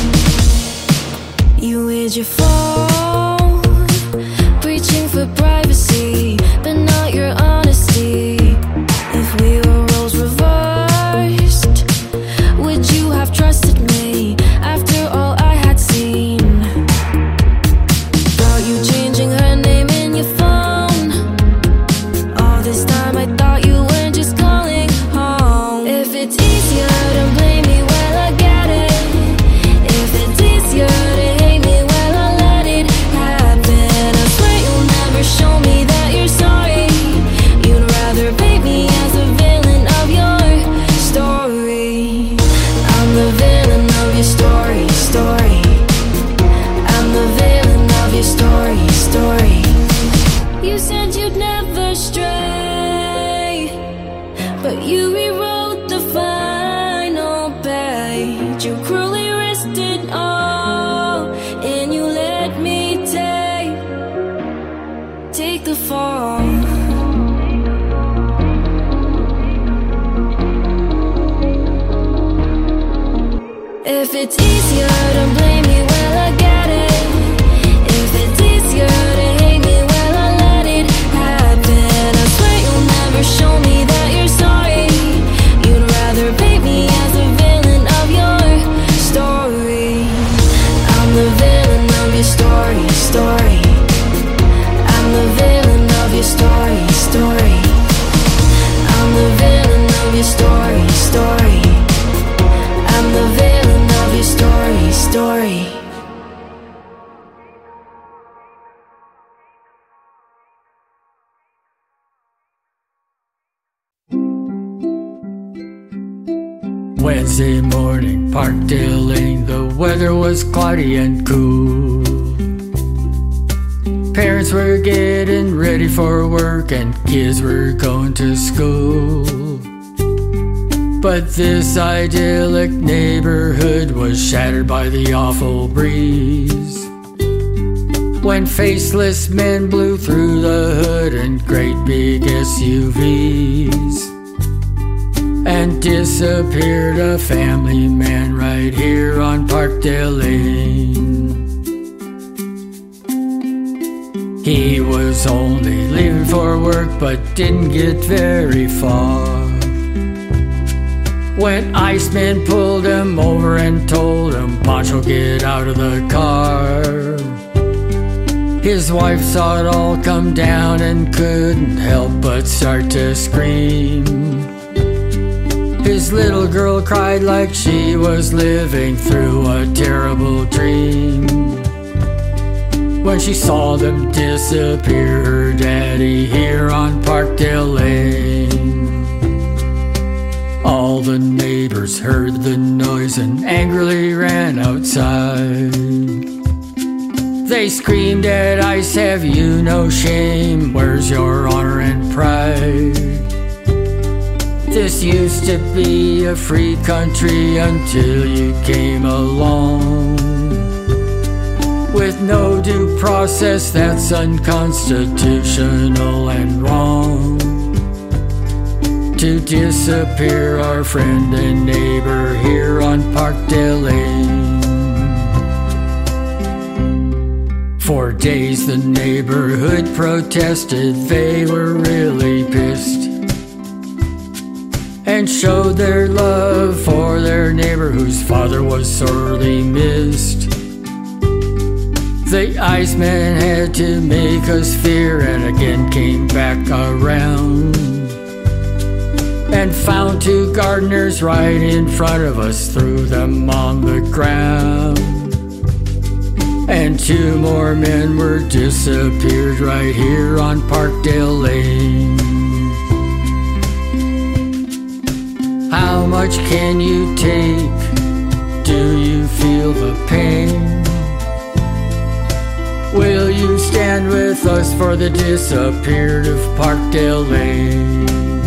You hid your phone, preaching for privacy, but not your honesty. If we were roles reversed, would you have trusted me after all I had seen? Got you changing her name in your phone. All this time I thought you were just calling home. If it's easier to blame me, well I get it. If it's easier to hate me, well I'll let it happen. I swear you'll never show me that you're sorry. You'd rather paint me as a villain of your story. I'm the villain of your story, story. I'm the villain of your story, story. You said you'd never stray, but you rewrote the final page. You cruelly risked it all, and you let me take, take the fall. If it's easier to blame me, well I get it. If it's easier to hate me, well I'll let it happen. I swear you'll never show me that you're sorry. You'd rather paint me as a villain of your story. I'm the villain of your story, story. I'm the villain of your story, story. I'm the villain of your story, story. I'm the villain of your story, story. Wednesday morning, Parkdale Lane. The weather was cloudy and cool. Parents were getting ready for work and kids were going to school. But this idyllic neighborhood was shattered by the awful breeze, when faceless men blew through the hood in great big S U Vs, and disappeared a family man right here on Parkdale Lane. He was only leaving for work but didn't get very far, when Iceman pulled him over and told him, "Pancho, get out of the car." His wife saw it all come down and couldn't help but start to scream. His little girl cried like she was living through a terrible dream, when she saw them disappear her daddy here on Parkdale Lane. All the neighbors heard the noise and angrily ran outside. They screamed at Ice, "Have you no shame? Where's your honor and pride? This used to be a free country until you came along. With no due process, that's unconstitutional and wrong. To disappear our friend and neighbor here on Parkdale Lane." For days the neighborhood protested, they were really pissed, and showed their love for their neighbor whose father was sorely missed. The Iceman had to make us fear and again came back around, and found two gardeners right in front of us, threw them on the ground. And two more men were disappeared right here on Parkdale Lane. How much can you take? Do you feel the pain? Will you stand with us for the disappeared of Parkdale Lane?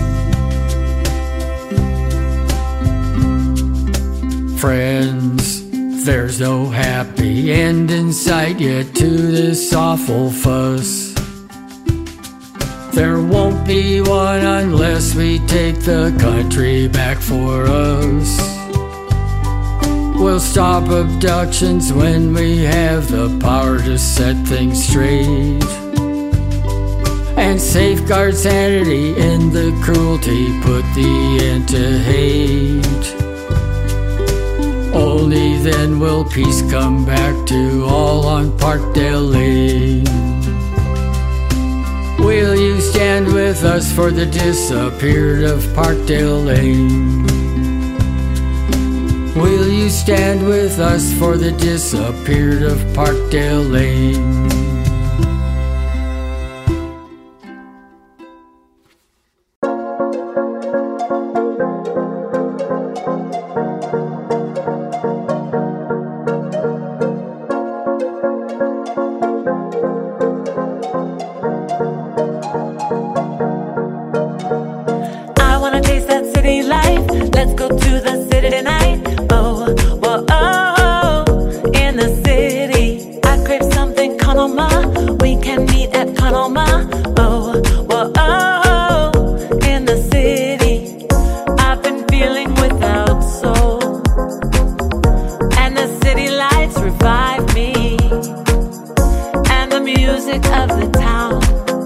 Friends, there's no happy end in sight yet to this awful fuss. There won't be one unless we take the country back for us. We'll stop abductions when we have the power to set things straight, and safeguard sanity in the cruelty, put the end to hate. Only then will peace come back to all on Parkdale Lane. Will you stand with us for the disappeared of Parkdale Lane? Will you stand with us for the disappeared of Parkdale Lane? I wanna taste that city life. Let's go to the city tonight. Oh, whoa, oh, in the city. I crave something Conoma. We can meet at Conoma. Oh, whoa, oh, in the city. I've been feeling without soul, and the city lights revive me, and the music of the town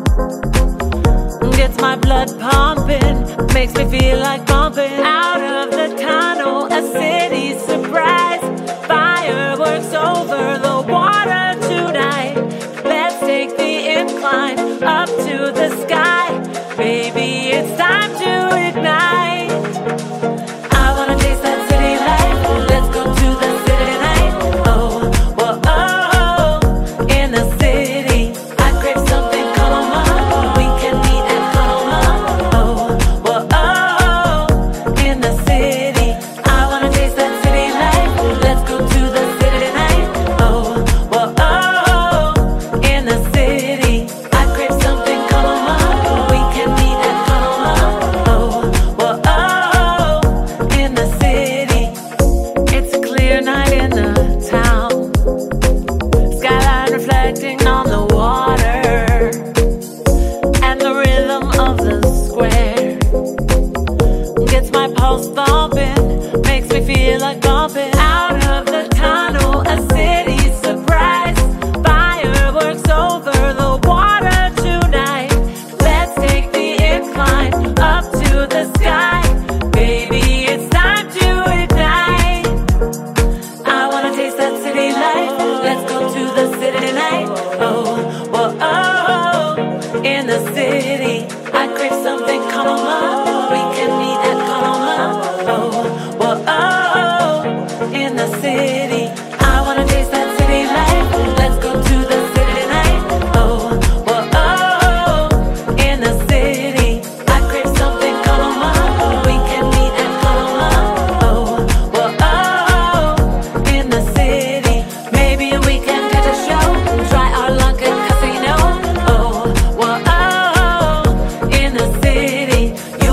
gets my blood pumping, makes me feel like bumping out of the tunnel. A city surprise, fireworks over the water tonight. Let's take the incline up to the sky. Baby, it's time to ignite. I wanna taste that city life. Let's go to the city tonight. Oh, whoa, oh, in the city. I crave something Conoma. We can meet at Conoma. Oh, whoa, oh, in the city. I wanna taste that city life. Let's go to the city tonight. Oh, whoa, oh, in the city. I crave something Conoma. We can meet at Conoma. Oh, whoa, oh, in the city. It's a clear night in the town. Skyline reflecting on the water, and the rhythm of the square gets my pulse thumping, makes me feel like bumping out of the tunnel. A city surprise, fireworks over the water tonight. Let's take the incline up to the sky. Baby, it's time to ignite. I wanna taste that city life. Let's go to the city tonight. Oh, whoa, oh, in the city. I crave something Conoma. We can meet at Conoma. Oh, whoa, oh, in the city. I wanna taste that city life. Let's go to the city tonight. Oh, whoa, oh, in the city. I crave something Conoma. We can meet at Conoma. Oh, whoa, oh, in the city. Maybe we can catch a show, try our luck at casino. Oh, whoa, oh, in the city. You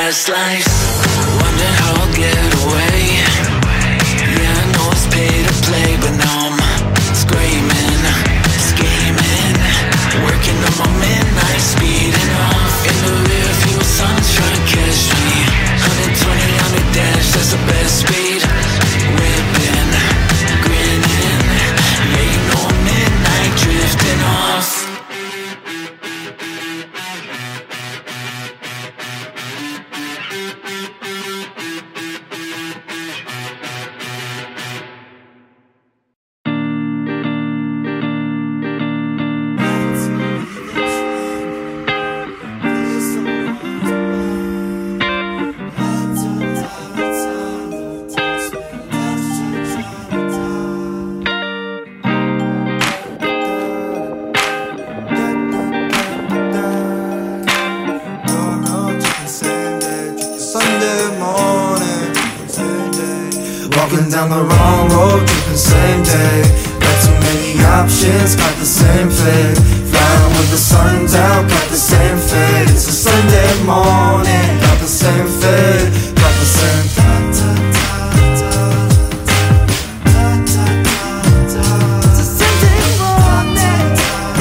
past lives. Wondering how I'll get away. Yeah, I know it's pay to play, but now I'm screaming, scheming, working on my midnight, speeding off in the rear view. Sun's trying to catch me. one twenty on the dash, that's the best speed. Whipping, grinning, yeah, you know I'm midnight drifting off. Down the wrong road, tripping same day. Got too many options, got the same fate. Flying with the sun's out, got the same fate. It's a Sunday morning, got the same fate. Got the same fate. It's a Sunday morning.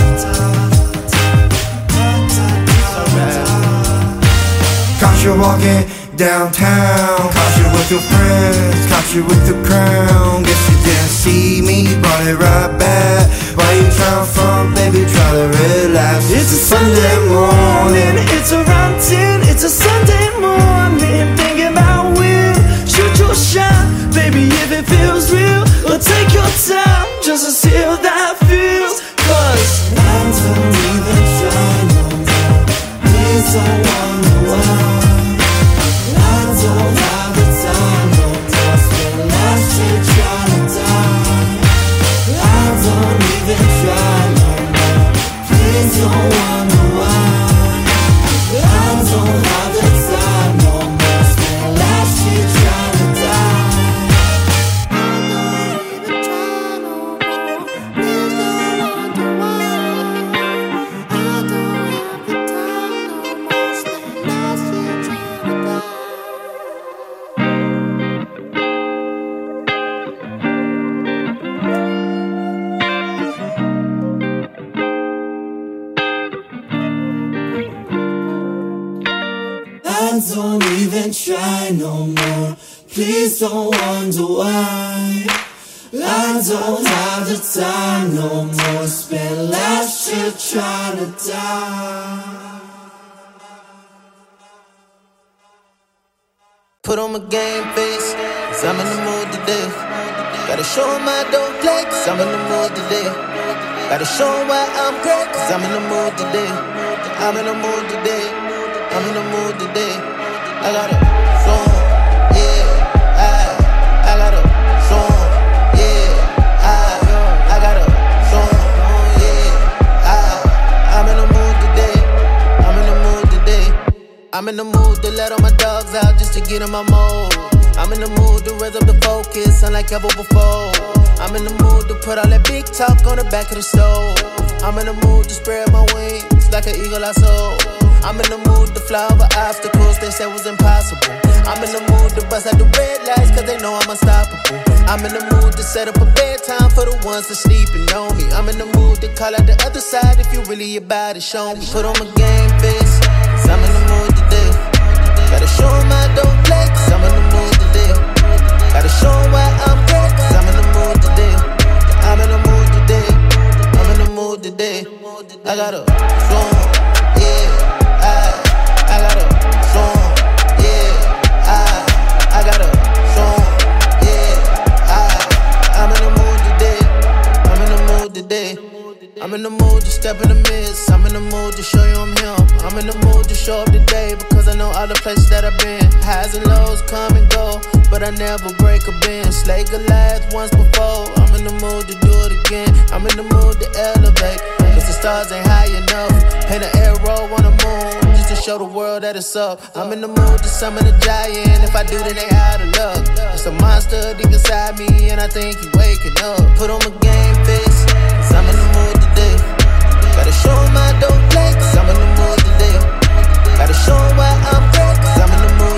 Caught you walking downtown, caught you with your friends, caught you with the crown. Guess you didn't see me, brought it right back. Why you trying from, baby, try to relax. It's a Sunday morning, it's around ten. It's a Sunday morning, thinking about when shoot your shot, baby, if it feels real. Or take your time, just to see how that feels. Cause lines don't even shine no more. Please don't wonder why. Don't have the time no more. Spend last year trying to die. I don't even try no more. Please don't wonder why. I don't have the time no more. Spend last year trying to die. I don't even try no more. Please don't wonder why. I don't have the time no more. Spend last year trying to die. Don't even try no more. Please don't wonder why. I don't have the time no more. Spent last year trying to die. Put on my game face, cause I'm in the mood today. Gotta show 'em I don't play, cause I'm in the mood today. Gotta show 'em why I'm great, cause I'm in the mood today. I'm in the mood today. I'm in the mood today. I gotta show 'em, yeah. I, I gotta show 'em, yeah. I, I gotta show 'em, yeah. I, I'm in the mood today. I'm in the mood today. I'm in the mood to let all my dogs out just to get in my mode. I'm in the mood to raise up the focus, unlike ever before. I'm in the mood to put all that big talk on the back of the stove. I'm in the mood to spread my wings like an eagle I soar. I'm in the mood to fly over obstacles they said was impossible. I'm in the mood to bust out the red lights cause they know I'm unstoppable. I'm in the mood to set up a bedtime for the ones that sleeping on me. I'm in the mood to call out the other side if you really about it, show me. Put on my game face, cause I'm in the mood today. Gotta show 'em I don't play, cause I'm in the mood today. Gotta show 'em why I'm great, cause I'm in the mood today. I'm in the mood today. I'm in the mood today. I gotta show 'em, yeah. I, I gotta show 'em, yeah. I, I gotta show 'em, yeah. I, I'm in the mood today. I'm in the mood today. I'm in the mood to step in the midst. I'm in the mood to show you I'm him. I'm in the mood to show up today because I know all the places that I've been. Highs and lows come and go, but I never break a bend. Slay Goliath once before. I'm in the mood to do it again. I'm in the mood to elevate, cause the stars ain't high enough. Paint an arrow on the moon just to show the world that it's up. I'm in the mood to summon a giant. If I do, then they out of luck. It's a monster deep inside me, and I think he waking up. Put on my game face, cause I'm in the mood today. Gotta show 'em I don't play, cause I'm in the mood today. Gotta show 'em why I'm great, cause I'm in the mood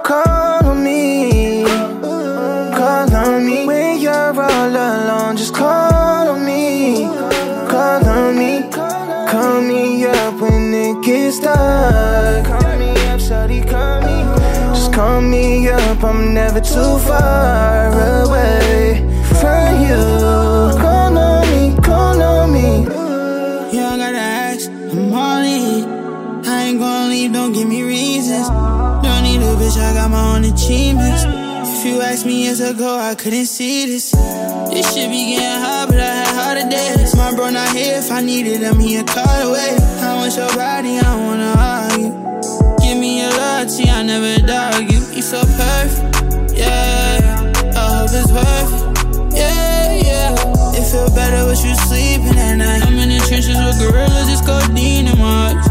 Call on me, call on me when you're all alone. Just call on me, call on me, call me up when it gets dark. Call me up, shawty, call me. Just call me up, I'm never too far away from you. Call on me, call on me. You don't gotta ask, I'm all in. I ain't gonna leave, don't give me reasons. Don't need a bitch, I got my own achievements. If you asked me years ago, I couldn't see this. This shit be getting hot, but I had harder days. My bro not here, if I needed him, he a call away. I want your body, I don't wanna argue. Give me your loyalty, I never dog you. You so perfect, yeah. I hope it's worth it, yeah, yeah. It feel better with you sleeping at night. I'm in the trenches with gorillas, it's codeine in my heart.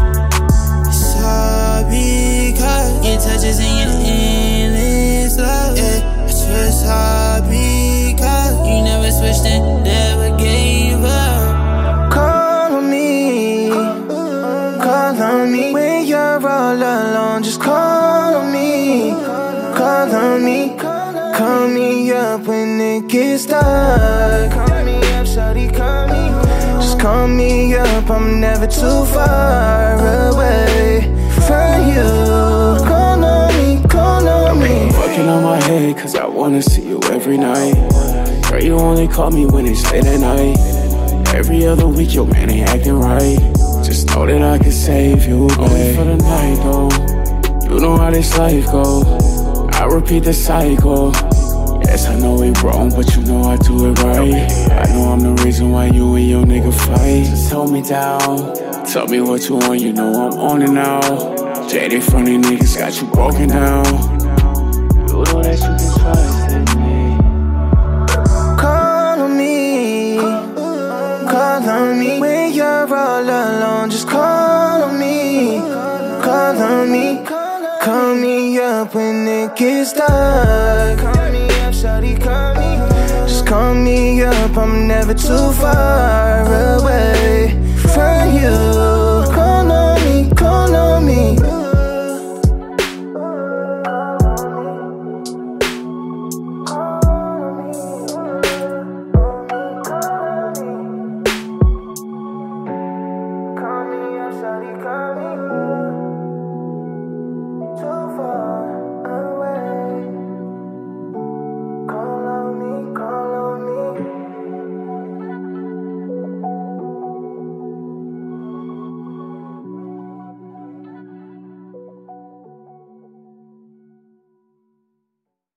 All because your touches and your endless love, yeah. I swear it's all because you never switched and never gave up. Call on me, call on me when you're all alone. Just call on me, call on me, call me up when it gets dark. Call me up, shawty, call me. Just call me up, I'm never too far away from you. Call on me, call on me. Fucking on my head, cause I wanna see you every night. Girl, you only call me when it's late at night. Every other week, your man ain't acting right. Just know that I can save you, babe. Only for the night, though. You know how this life go. I repeat the cycle. Yes, I know we wrong, but you know I do it right. I know I'm the reason why you and your nigga fight. Just hold me down, tell me what you want, you know I'm on it now. Jaded from these niggas got you broken down. You know that you can trust in me. Call on me, call on me when you're all alone. Just call on me, call on me, call me up when it gets dark. Call me up, shawty, call me. Just call me up, I'm never too far away